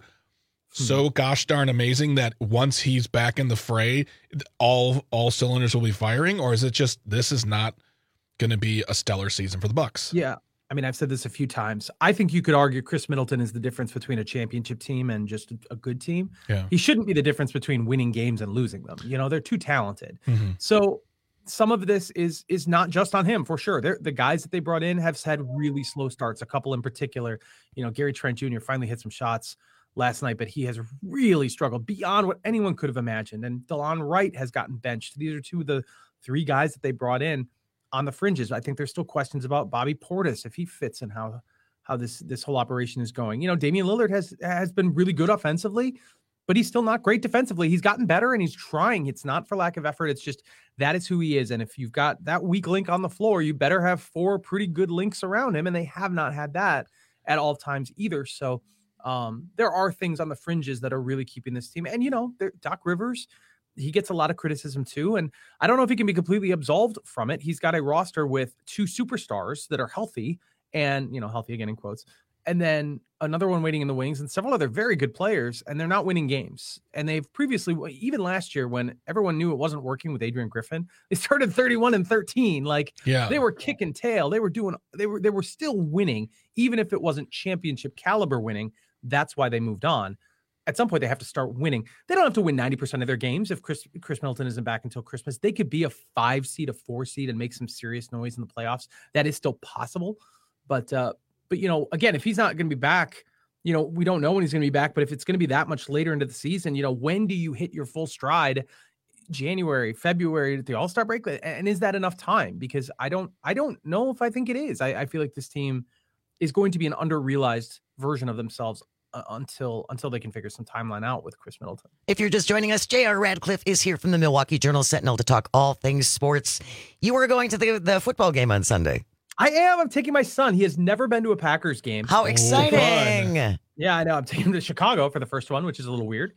gosh darn amazing that once he's back in the fray, all cylinders will be firing? Or is it just this is not going to be a stellar season for the Bucks? Yeah. I mean, I've said this a few times. I think you could argue Chris Middleton is the difference between a championship team and just a good team. Yeah. He shouldn't be the difference between winning games and losing them. You know, they're too talented. Mm-hmm. So some of this is not just on him, for sure. The guys that they brought in have had really slow starts, a couple in particular. You know, Gary Trent Jr. finally hit some shots last night, but he has really struggled beyond what anyone could have imagined. And DeLon Wright has gotten benched. These are two of the three guys that they brought in on the fringes. I think there's still questions about Bobby Portis, if he fits in how this whole operation is going. You know, Damian Lillard has been really good offensively, but he's still not great defensively. He's gotten better and he's trying. It's not for lack of effort. It's just that is who he is. And if you've got that weak link on the floor, you better have four pretty good links around him. And they have not had that at all times either. So there are things on the fringes that are really keeping this team. And, you know, Doc Rivers, he gets a lot of criticism too. And I don't know if he can be completely absolved from it. He's got a roster with two superstars that are healthy and, you know, healthy again in quotes, and then another one waiting in the wings and several other very good players, and they're not winning games. And they've previously, even last year when everyone knew it wasn't working with Adrian Griffin, they started 31-13. Like they were kicking tail. They were still winning, even if it wasn't championship caliber winning. That's why they moved on. At some point, they have to start winning. They don't have to win 90% of their games if Chris Middleton isn't back until Christmas. They could be a 5 seed, a 4 seed, and make some serious noise in the playoffs. That is still possible. But you know, again, if he's not going to be back, you know, we don't know when he's going to be back. But if it's going to be that much later into the season, you know, when do you hit your full stride? January, February, the All-Star break, and is that enough time? Because I don't know if I think it is. I feel like this team is going to be an under-realized version of themselves until they can figure some timeline out with Chris Middleton. If you're just joining us, J.R. Radcliffe is here from the Milwaukee Journal-Sentinel to talk all things sports. You were going to the football game on Sunday. I am. I'm taking my son. He has never been to a Packers game. How exciting. Yeah, I know. I'm taking him to Chicago for the first one, which is a little weird.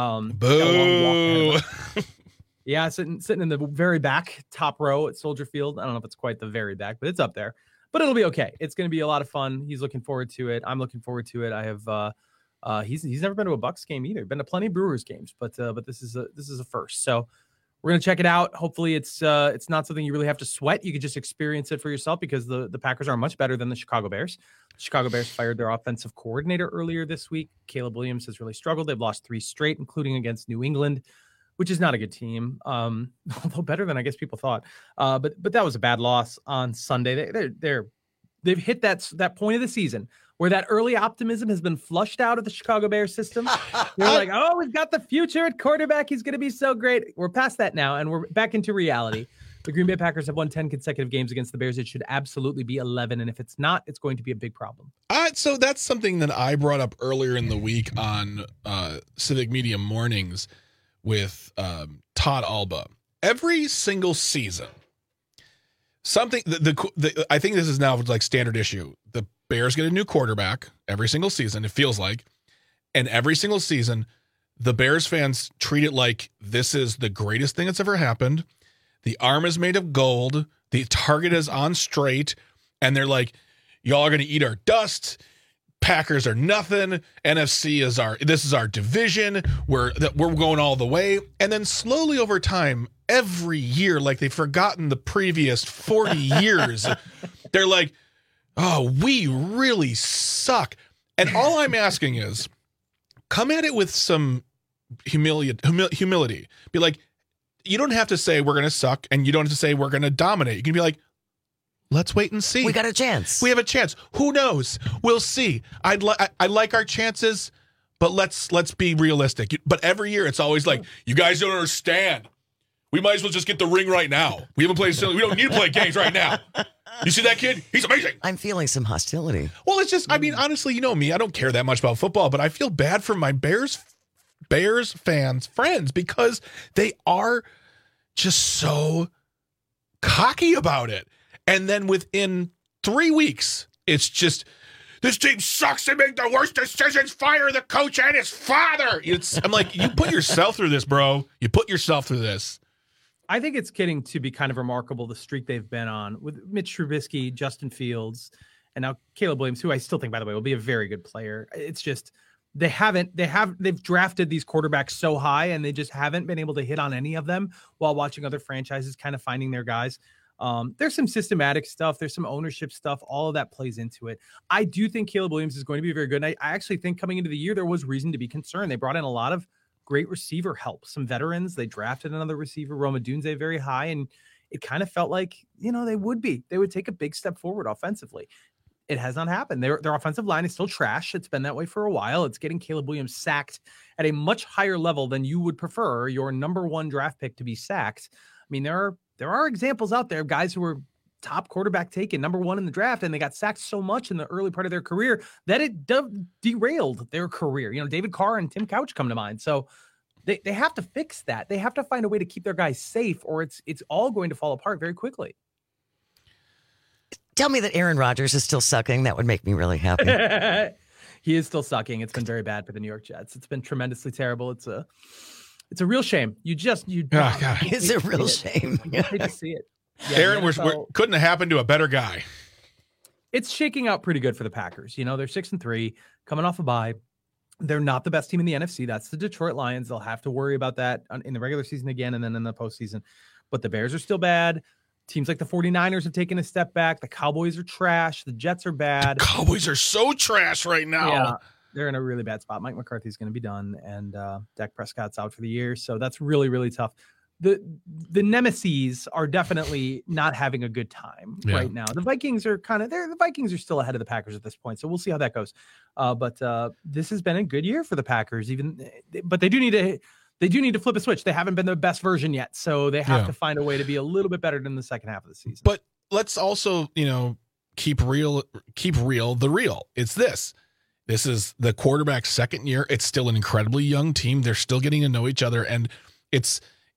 Boo. Yeah, sitting in the very back top row at Soldier Field. I don't know if it's quite the very back, but it's up there. But it'll be okay. It's going to be a lot of fun. He's looking forward to it. I'm looking forward to it. I have he's never been to a Bucks game either. Been to plenty of Brewers games, but this is a first. So we're going to check it out. Hopefully it's not something you really have to sweat. You could just experience it for yourself because the Packers are much better than the Chicago Bears. The Chicago Bears fired their offensive coordinator earlier this week. Caleb Williams has really struggled. They've lost 3 straight, including against New England, which is not a good team, although better than I guess people thought. But that was a bad loss on Sunday. They've hit that point of the season where that early optimism has been flushed out of the Chicago Bears system. They're like, oh, we've got the future at quarterback. He's going to be so great. We're past that now, and we're back into reality. The Green Bay Packers have won 10 consecutive games against the Bears. It should absolutely be 11, and if it's not, it's going to be a big problem. So that's something that I brought up earlier in the week on Civic Media Mornings with Todd Alba. Every single season, I think this is now like standard issue. The Bears get a new quarterback every single season, it feels like. And every single season, the Bears fans treat it like this is the greatest thing that's ever happened. The arm is made of gold. The target is on straight. And they're like, y'all are going to eat our dust. Packers are nothing. NFC this is our division. We're going all the way. And then slowly over time, every year, like they've forgotten the previous 40 years, they're like, oh, we really suck. And all I'm asking is, come at it with some humility. Be like, you don't have to say we're going to suck, and you don't have to say we're going to dominate. You can be like, let's wait and see. We got a chance. We have a chance. Who knows? We'll see. I like our chances, but let's be realistic. But every year it's always like, you guys don't understand. We might as well just get the ring right now. We haven't played. We don't need to play games right now. You see that kid? He's amazing. I'm feeling some hostility. Well, it's just, I mean, honestly, you know me. I don't care that much about football, but I feel bad for my Bears fans, friends, because they are just so cocky about it. And then within 3 weeks, it's just, this team sucks. They make the worst decisions. Fire the coach and his father. I'm like, you put yourself through this, bro. You put yourself through this. I think it's getting to be kind of remarkable, the streak they've been on with Mitch Trubisky, Justin Fields, And now Caleb Williams, who I still think, by the way, will be a very good player. It's just they've drafted these quarterbacks so high and they just haven't been able to hit on any of them while watching other franchises kind of finding their guys. There's some systematic stuff. There's some ownership stuff. All of that plays into it. I do think Caleb Williams is going to be very good. And I actually think coming into the year, there was reason to be concerned. They brought in a lot of great receiver help, some veterans. They drafted another receiver, Roma Dunze, very high. And it kind of felt like, they would take a big step forward offensively. It has not happened. Their offensive line is still trash. It's been that way for a while. It's getting Caleb Williams sacked at a much higher level than you would prefer your number one draft pick to be sacked. I mean, there are examples out there of guys who were top quarterback taken, number one in the draft, and they got sacked so much in the early part of their career that it derailed their career. David Carr and Tim Couch come to mind. So they have to fix that. They have to find a way to keep their guys safe, or it's all going to fall apart very quickly. Tell me that Aaron Rodgers is still sucking. That would make me really happy. He is still sucking. It's been very bad for the New York Jets. It's been tremendously terrible. It's a real shame. It's a real shame. You hate to see it. Yeah, Aaron, couldn't have happened to a better guy. It's shaking out pretty good for the Packers. They're 6-3, coming off a bye. They're not the best team in the NFC. That's the Detroit Lions. They'll have to worry about that in the regular season again and then in the postseason. But the Bears are still bad. Teams like the 49ers have taken a step back. The Cowboys are trash. The Jets are bad. The Cowboys are so trash right now. Yeah, they're in a really bad spot. Mike McCarthy's going to be done, and Dak Prescott's out for the year. So that's really, really tough. The nemesis are definitely not having a good time right now. The Vikings are the Vikings are still ahead of the Packers at this point. So we'll see how that goes. But this has been a good year for the Packers, but they do need to flip a switch. They haven't been the best version yet. So they have to find a way to be a little bit better than the second half of the season. But let's also, keep real the real. It's this. This is the quarterback's second year. It's still an incredibly young team. They're still getting to know each other. And it's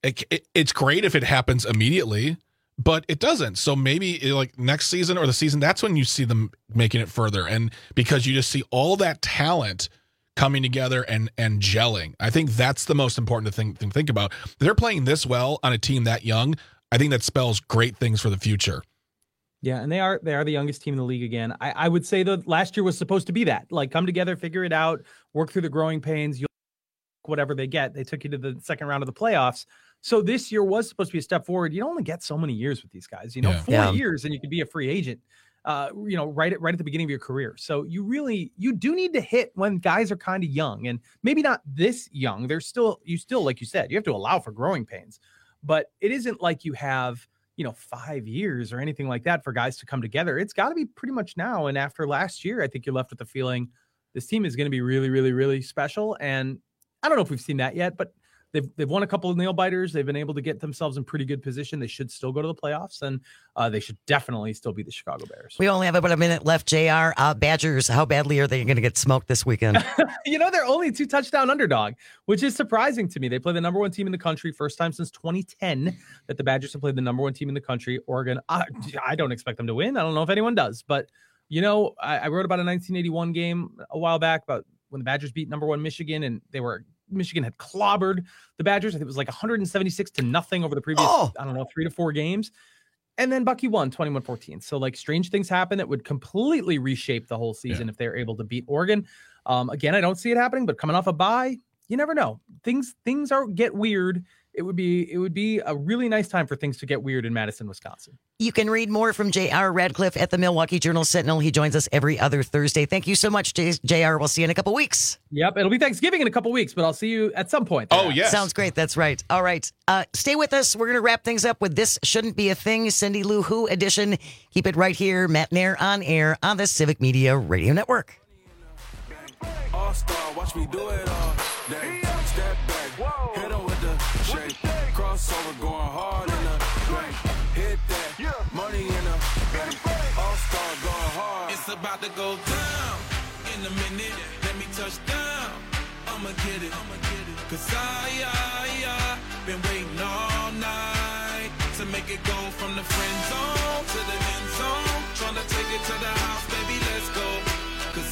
great if it happens immediately, but it doesn't. So maybe like next season or the season, that's when you see them making it further. And because you just see all that talent coming together and gelling. I think that's the most important thing to think about. They're playing this well on a team that young. I think that spells great things for the future. Yeah, and they are the youngest team in the league again. I would say that last year was supposed to be that. Like, come together, figure it out, work through the growing pains, whatever they get. They took you to the second round of the playoffs. So this year was supposed to be a step forward. You only get so many years with these guys. 4 years and you could be a free agent. Right at the beginning of your career. So you do need to hit when guys are kind of young, and maybe not this young. You still, like you said, you have to allow for growing pains, but it isn't like you have, 5 years or anything like that for guys to come together. It's got to be pretty much now. And after last year, I think you're left with the feeling this team is going to be really, really, really special. And I don't know if we've seen that yet, but they've won a couple of nail biters. They've been able to get themselves in pretty good position. They should still go to the playoffs, and they should definitely still be the Chicago Bears. We only have about a minute left, JR. Badgers, how badly are they going to get smoked this weekend? They're only 2-touchdown underdog, which is surprising to me. They play the number one team in the country, first time since 2010 that the Badgers have played the number one team in the country. Oregon, I don't expect them to win. I don't know if anyone does, but I wrote about a 1981 game a while back about when the Badgers beat number one Michigan, and Michigan had clobbered the Badgers. I think it was like 176-0 over the previous, 3 to 4 games. And then Bucky won 21-14. So like strange things happen that would completely reshape the whole season if they're able to beat Oregon. Again, I don't see it happening, but coming off a bye, you never know. Things get weird. It would be a really nice time for things to get weird in Madison, Wisconsin. You can read more from J.R. Radcliffe at the Milwaukee Journal-Sentinel. He joins us every other Thursday. Thank you so much, J.R. We'll see you in a couple weeks. Yep, it'll be Thanksgiving in a couple weeks, but I'll see you at some point. Oh, yes. Sounds great. That's right. All right. Stay with us. We're going to wrap things up with This Shouldn't Be a Thing, Cindy Lou Who edition. Keep it right here, Matt Nair on air on the Civic Media Radio Network. All-star, watch me do it all day. Step back, hit him with the shake. Crossover going hard in the bank. Hit that, money in the bank. All-star going hard. It's about to go down in a minute. Let me touch down. I'ma get it. Cause I been waiting all night to make it go from the friend zone to the end zone. Trying to take it to the house, baby, let's go. Cause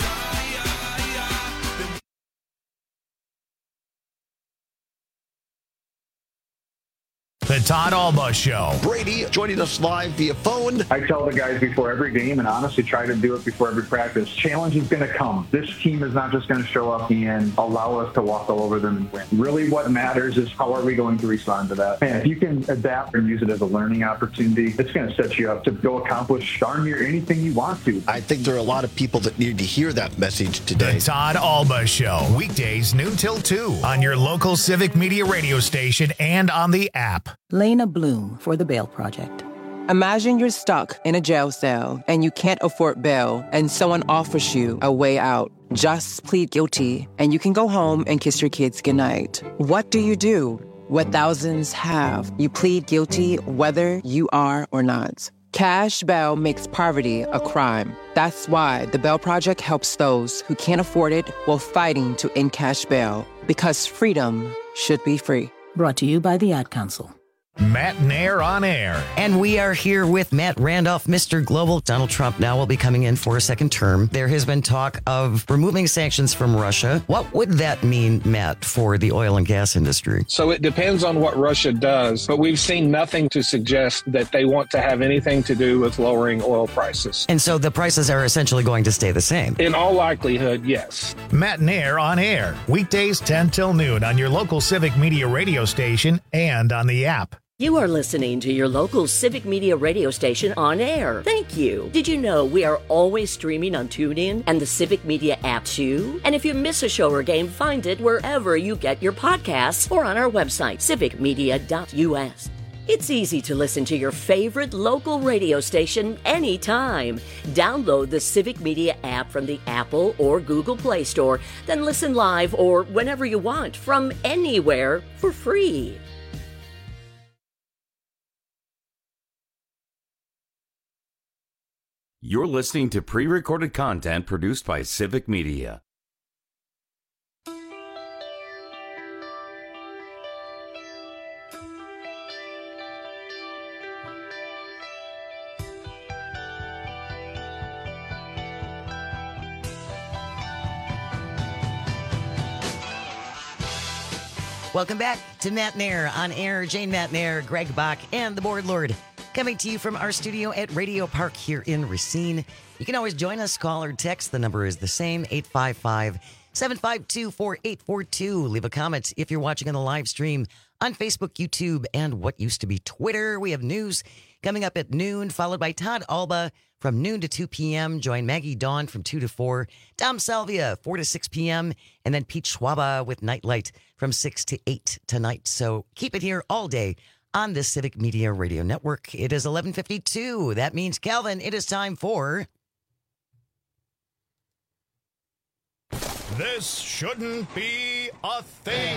The Todd Alba Show. Brady joining us live via phone. I tell the guys before every game, and honestly try to do it before every practice, challenge is going to come. This team is not just going to show up and allow us to walk all over them and win. Really what matters is how are we going to respond to that. And if you can adapt and use it as a learning opportunity, it's going to set you up to go accomplish darn near anything you want to. I think there are a lot of people that need to hear that message today. The Todd Alba Show. Weekdays noon till 2 on your local Civic Media radio station and on the app. Lena Bloom for the Bail Project. Imagine you're stuck in a jail cell and you can't afford bail and someone offers you a way out. Just plead guilty and you can go home and kiss your kids goodnight. What do you do? What thousands have. You plead guilty whether you are or not. Cash bail makes poverty a crime. That's why the Bail Project helps those who can't afford it while fighting to end cash bail. Because freedom should be free. Brought to you by the Ad Council. Matt Nair on air. And we are here with Matt Randolph, Mr. Global. Donald Trump now will be coming in for a second term. There has been talk of removing sanctions from Russia. What would that mean, Matt, for the oil and gas industry? So it depends on what Russia does, but we've seen nothing to suggest that they want to have anything to do with lowering oil prices. And so the prices are essentially going to stay the same? In all likelihood, yes. Matt Nair on air. Weekdays 10 till noon on your local Civic Media radio station and on the app. You are listening to your local Civic Media radio station on air. Thank you. Did you know we are always streaming on TuneIn and the Civic Media app too? And if you miss a show or game, find it wherever you get your podcasts or on our website, civicmedia.us. It's easy to listen to your favorite local radio station anytime. Download the Civic Media app from the Apple or Google Play Store, then listen live or whenever you want from anywhere for free. You're listening to pre-recorded content produced by Civic Media. Welcome back to Matt Nair on air. Jane Matt Nair, Greg Bach, and the Board Lord. Coming to you from our studio at Radio Park here in Racine. You can always join us, call or text. The number is the same, 855-752-4842. Leave a comment if you're watching on the live stream on Facebook, YouTube, and what used to be Twitter. We have news coming up at noon, followed by Todd Alba from noon to 2 p.m. Join Maggie Dawn from 2 to 4. Dom Salvia, 4 to 6 p.m. And then Pete Schwaba with Nightlight from 6 to 8 tonight. So keep it here all day on the Civic Media Radio Network. It is 11:52. That means, Calvin, it is time for... This shouldn't be a thing.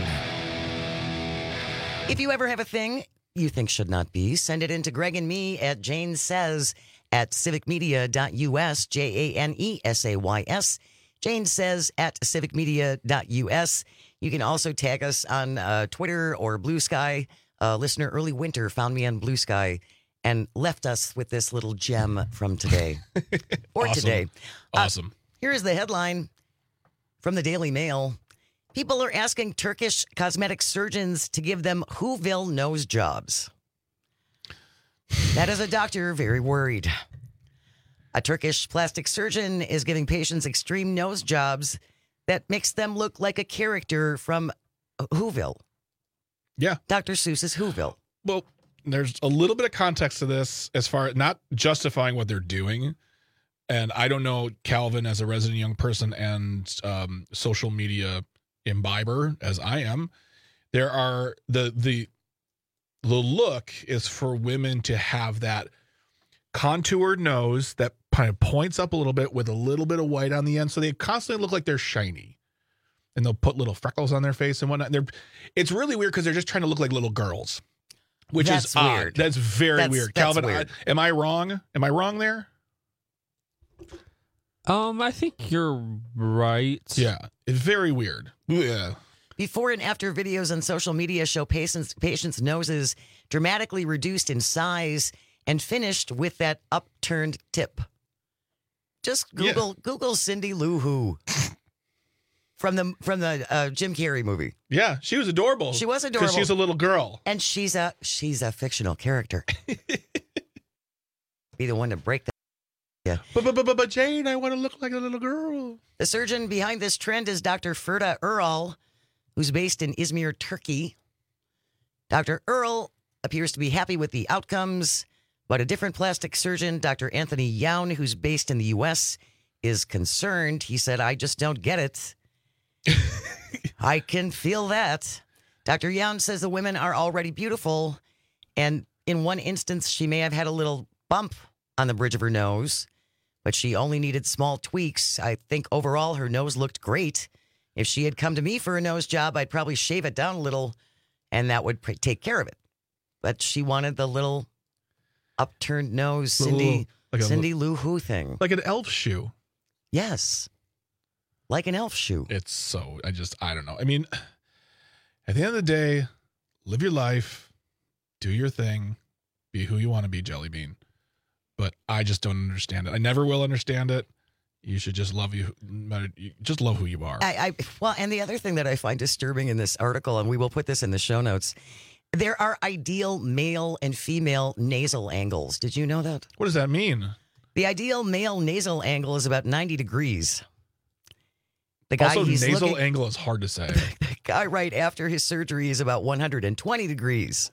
If you ever have a thing you think should not be, send it in to Greg and me at Jane Says at civicmedia.us, JANESAYS. Jane Says at civicmedia.us. You can also tag us on Twitter or Blue Sky. Listener Early Winter found me on Blue Sky and left us with this little gem from today. Or awesome. Today. Awesome. Here is the headline from the Daily Mail. People are asking Turkish cosmetic surgeons to give them Whoville nose jobs. That is a doctor very worried. A Turkish plastic surgeon is giving patients extreme nose jobs that makes them look like a character from Whoville. Yeah. Dr. Seuss's Whoville. Well, there's a little bit of context to this as far as not justifying what they're doing. And I don't know Calvin as a resident young person and social media imbiber as I am. There are the look is for women to have that contoured nose that kind of points up a little bit with a little bit of white on the end. So they constantly look like they're shiny. And they'll put little freckles on their face and whatnot. It's really weird because they're just trying to look like little girls, which That's is odd. weird. That's very weird. That's Calvin, weird. am I wrong? Am I wrong there? I think you're right. Yeah, it's very weird. Yeah. Before and after videos on social media show patients' noses dramatically reduced in size and finished with that upturned tip. Just Google Cindy Lou Who. from the Jim Carrey movie. Yeah, she was adorable. She was adorable. Because she's a little girl. And she's a fictional character. Be the one to break that. Yeah. But Jane, I want to look like a little girl. The surgeon behind this trend is Dr. Ferda Earl, who's based in Izmir, Turkey. Dr. Earl appears to be happy with the outcomes, but a different plastic surgeon, Dr. Anthony Youn, who's based in the U.S., is concerned. He said, I just don't get it. I can feel that. Dr. Youn says the women are already beautiful, and in one instance, she may have had a little bump on the bridge of her nose, but she only needed small tweaks. I think overall her nose looked great. If she had come to me for a nose job, I'd probably shave it down a little, and that would take care of it. But she wanted the little upturned nose, Cindy Lou Who thing. Like an elf shoe. Yes. Like an elf shoe. It's so, I don't know. I mean, at the end of the day, live your life, do your thing, be who you want to be, Jelly Bean. But I just don't understand it. I never will understand it. You should just love just love who you are. Well, and the other thing that I find disturbing in this article, and we will put this in the show notes, there are ideal male and female nasal angles. Did you know that? What does that mean? The ideal male nasal angle is about 90 degrees. The guy also, nasal angle is hard to say. The guy right after his surgery is about 120 degrees.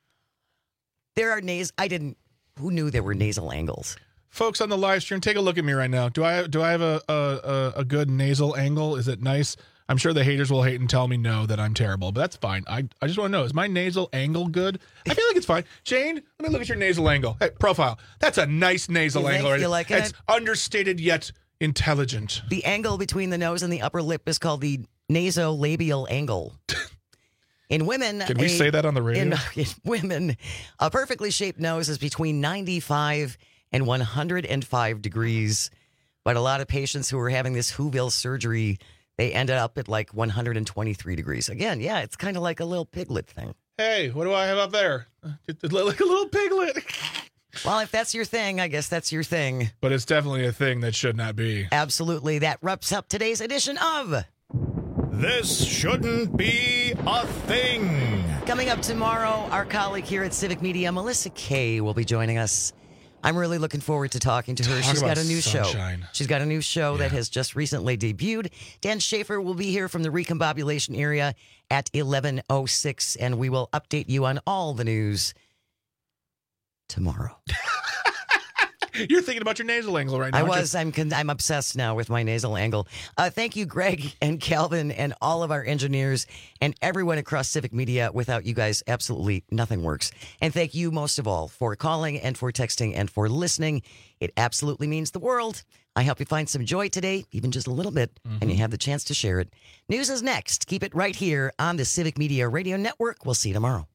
There are who knew there were nasal angles? Folks on the live stream, take a look at me right now. Do I have a good nasal angle? Is it nice? I'm sure the haters will hate and tell me no, that I'm terrible, but that's fine. I just want to know, is my nasal angle good? I feel like it's fine. Jane, let me look at your nasal angle. Hey, profile. That's a nice nasal angle. You like it's understated yet intelligent. The angle between the nose and the upper lip is called the nasolabial angle. In women, can we say that on the radio? In women, a perfectly shaped nose is between 95 and 105 degrees. But a lot of patients who are having this Whoville surgery, they ended up at like 123 degrees. Again, yeah, it's kind of like a little piglet thing. Hey, what do I have up there? It's like a little piglet. Well, if that's your thing, I guess that's your thing. But it's definitely a thing that should not be. Absolutely. That wraps up today's edition of This Shouldn't Be a Thing. Coming up tomorrow, our colleague here at Civic Media, Melissa Kay, will be joining us. I'm really looking forward to talking to her. She's got a new show. She's got a new show that has just recently debuted. Dan Schaefer will be here from the recombobulation area at 11:06, and we will update you on all the news tomorrow. You're thinking about your nasal angle right now. I was. I'm obsessed now with my nasal angle. Thank you, Greg and Calvin and all of our engineers and everyone across Civic Media. Without you guys, absolutely nothing works. And thank you most of all for calling and for texting and for listening. It absolutely means the world. I hope you find some joy today, even just a little bit, and you have the chance to share it. News is next. Keep it right here on the Civic Media Radio Network. We'll see you tomorrow.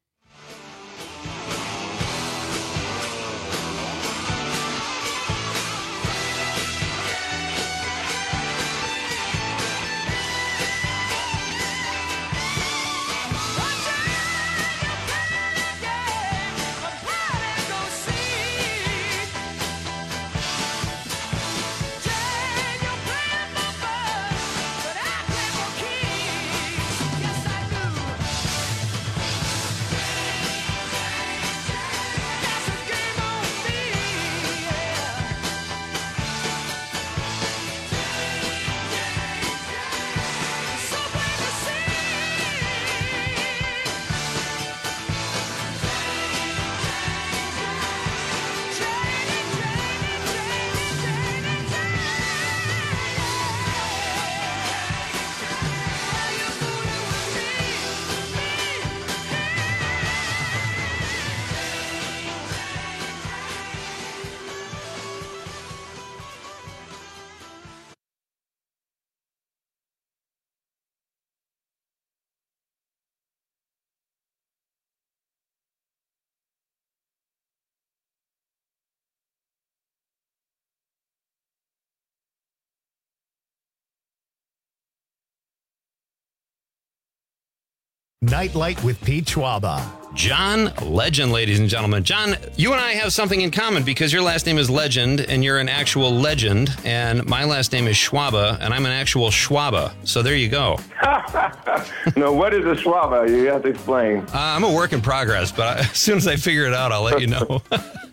Nightlight with Pete Schwaba. John Legend, ladies and gentlemen. John, you and I have something in common because your last name is Legend and you're an actual legend, and my last name is Schwaba and I'm an actual Schwaba. So there you go. No, what is a Schwaba? You have to explain. I'm a work in progress, but as soon as I figure it out, I'll let you know.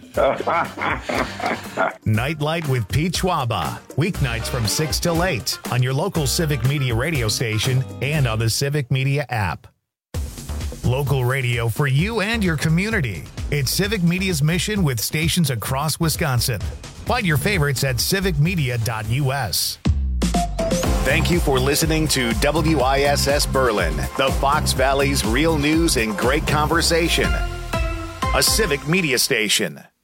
Nightlight with Pete Schwaba. Weeknights from 6 till 8 on your local Civic Media radio station and on the Civic Media app. Local radio for you and your community. It's Civic Media's mission with stations across Wisconsin. Find your favorites at civicmedia.us. Thank you for listening to WISS Berlin, the Fox Valley's real news and great conversation. A Civic Media station.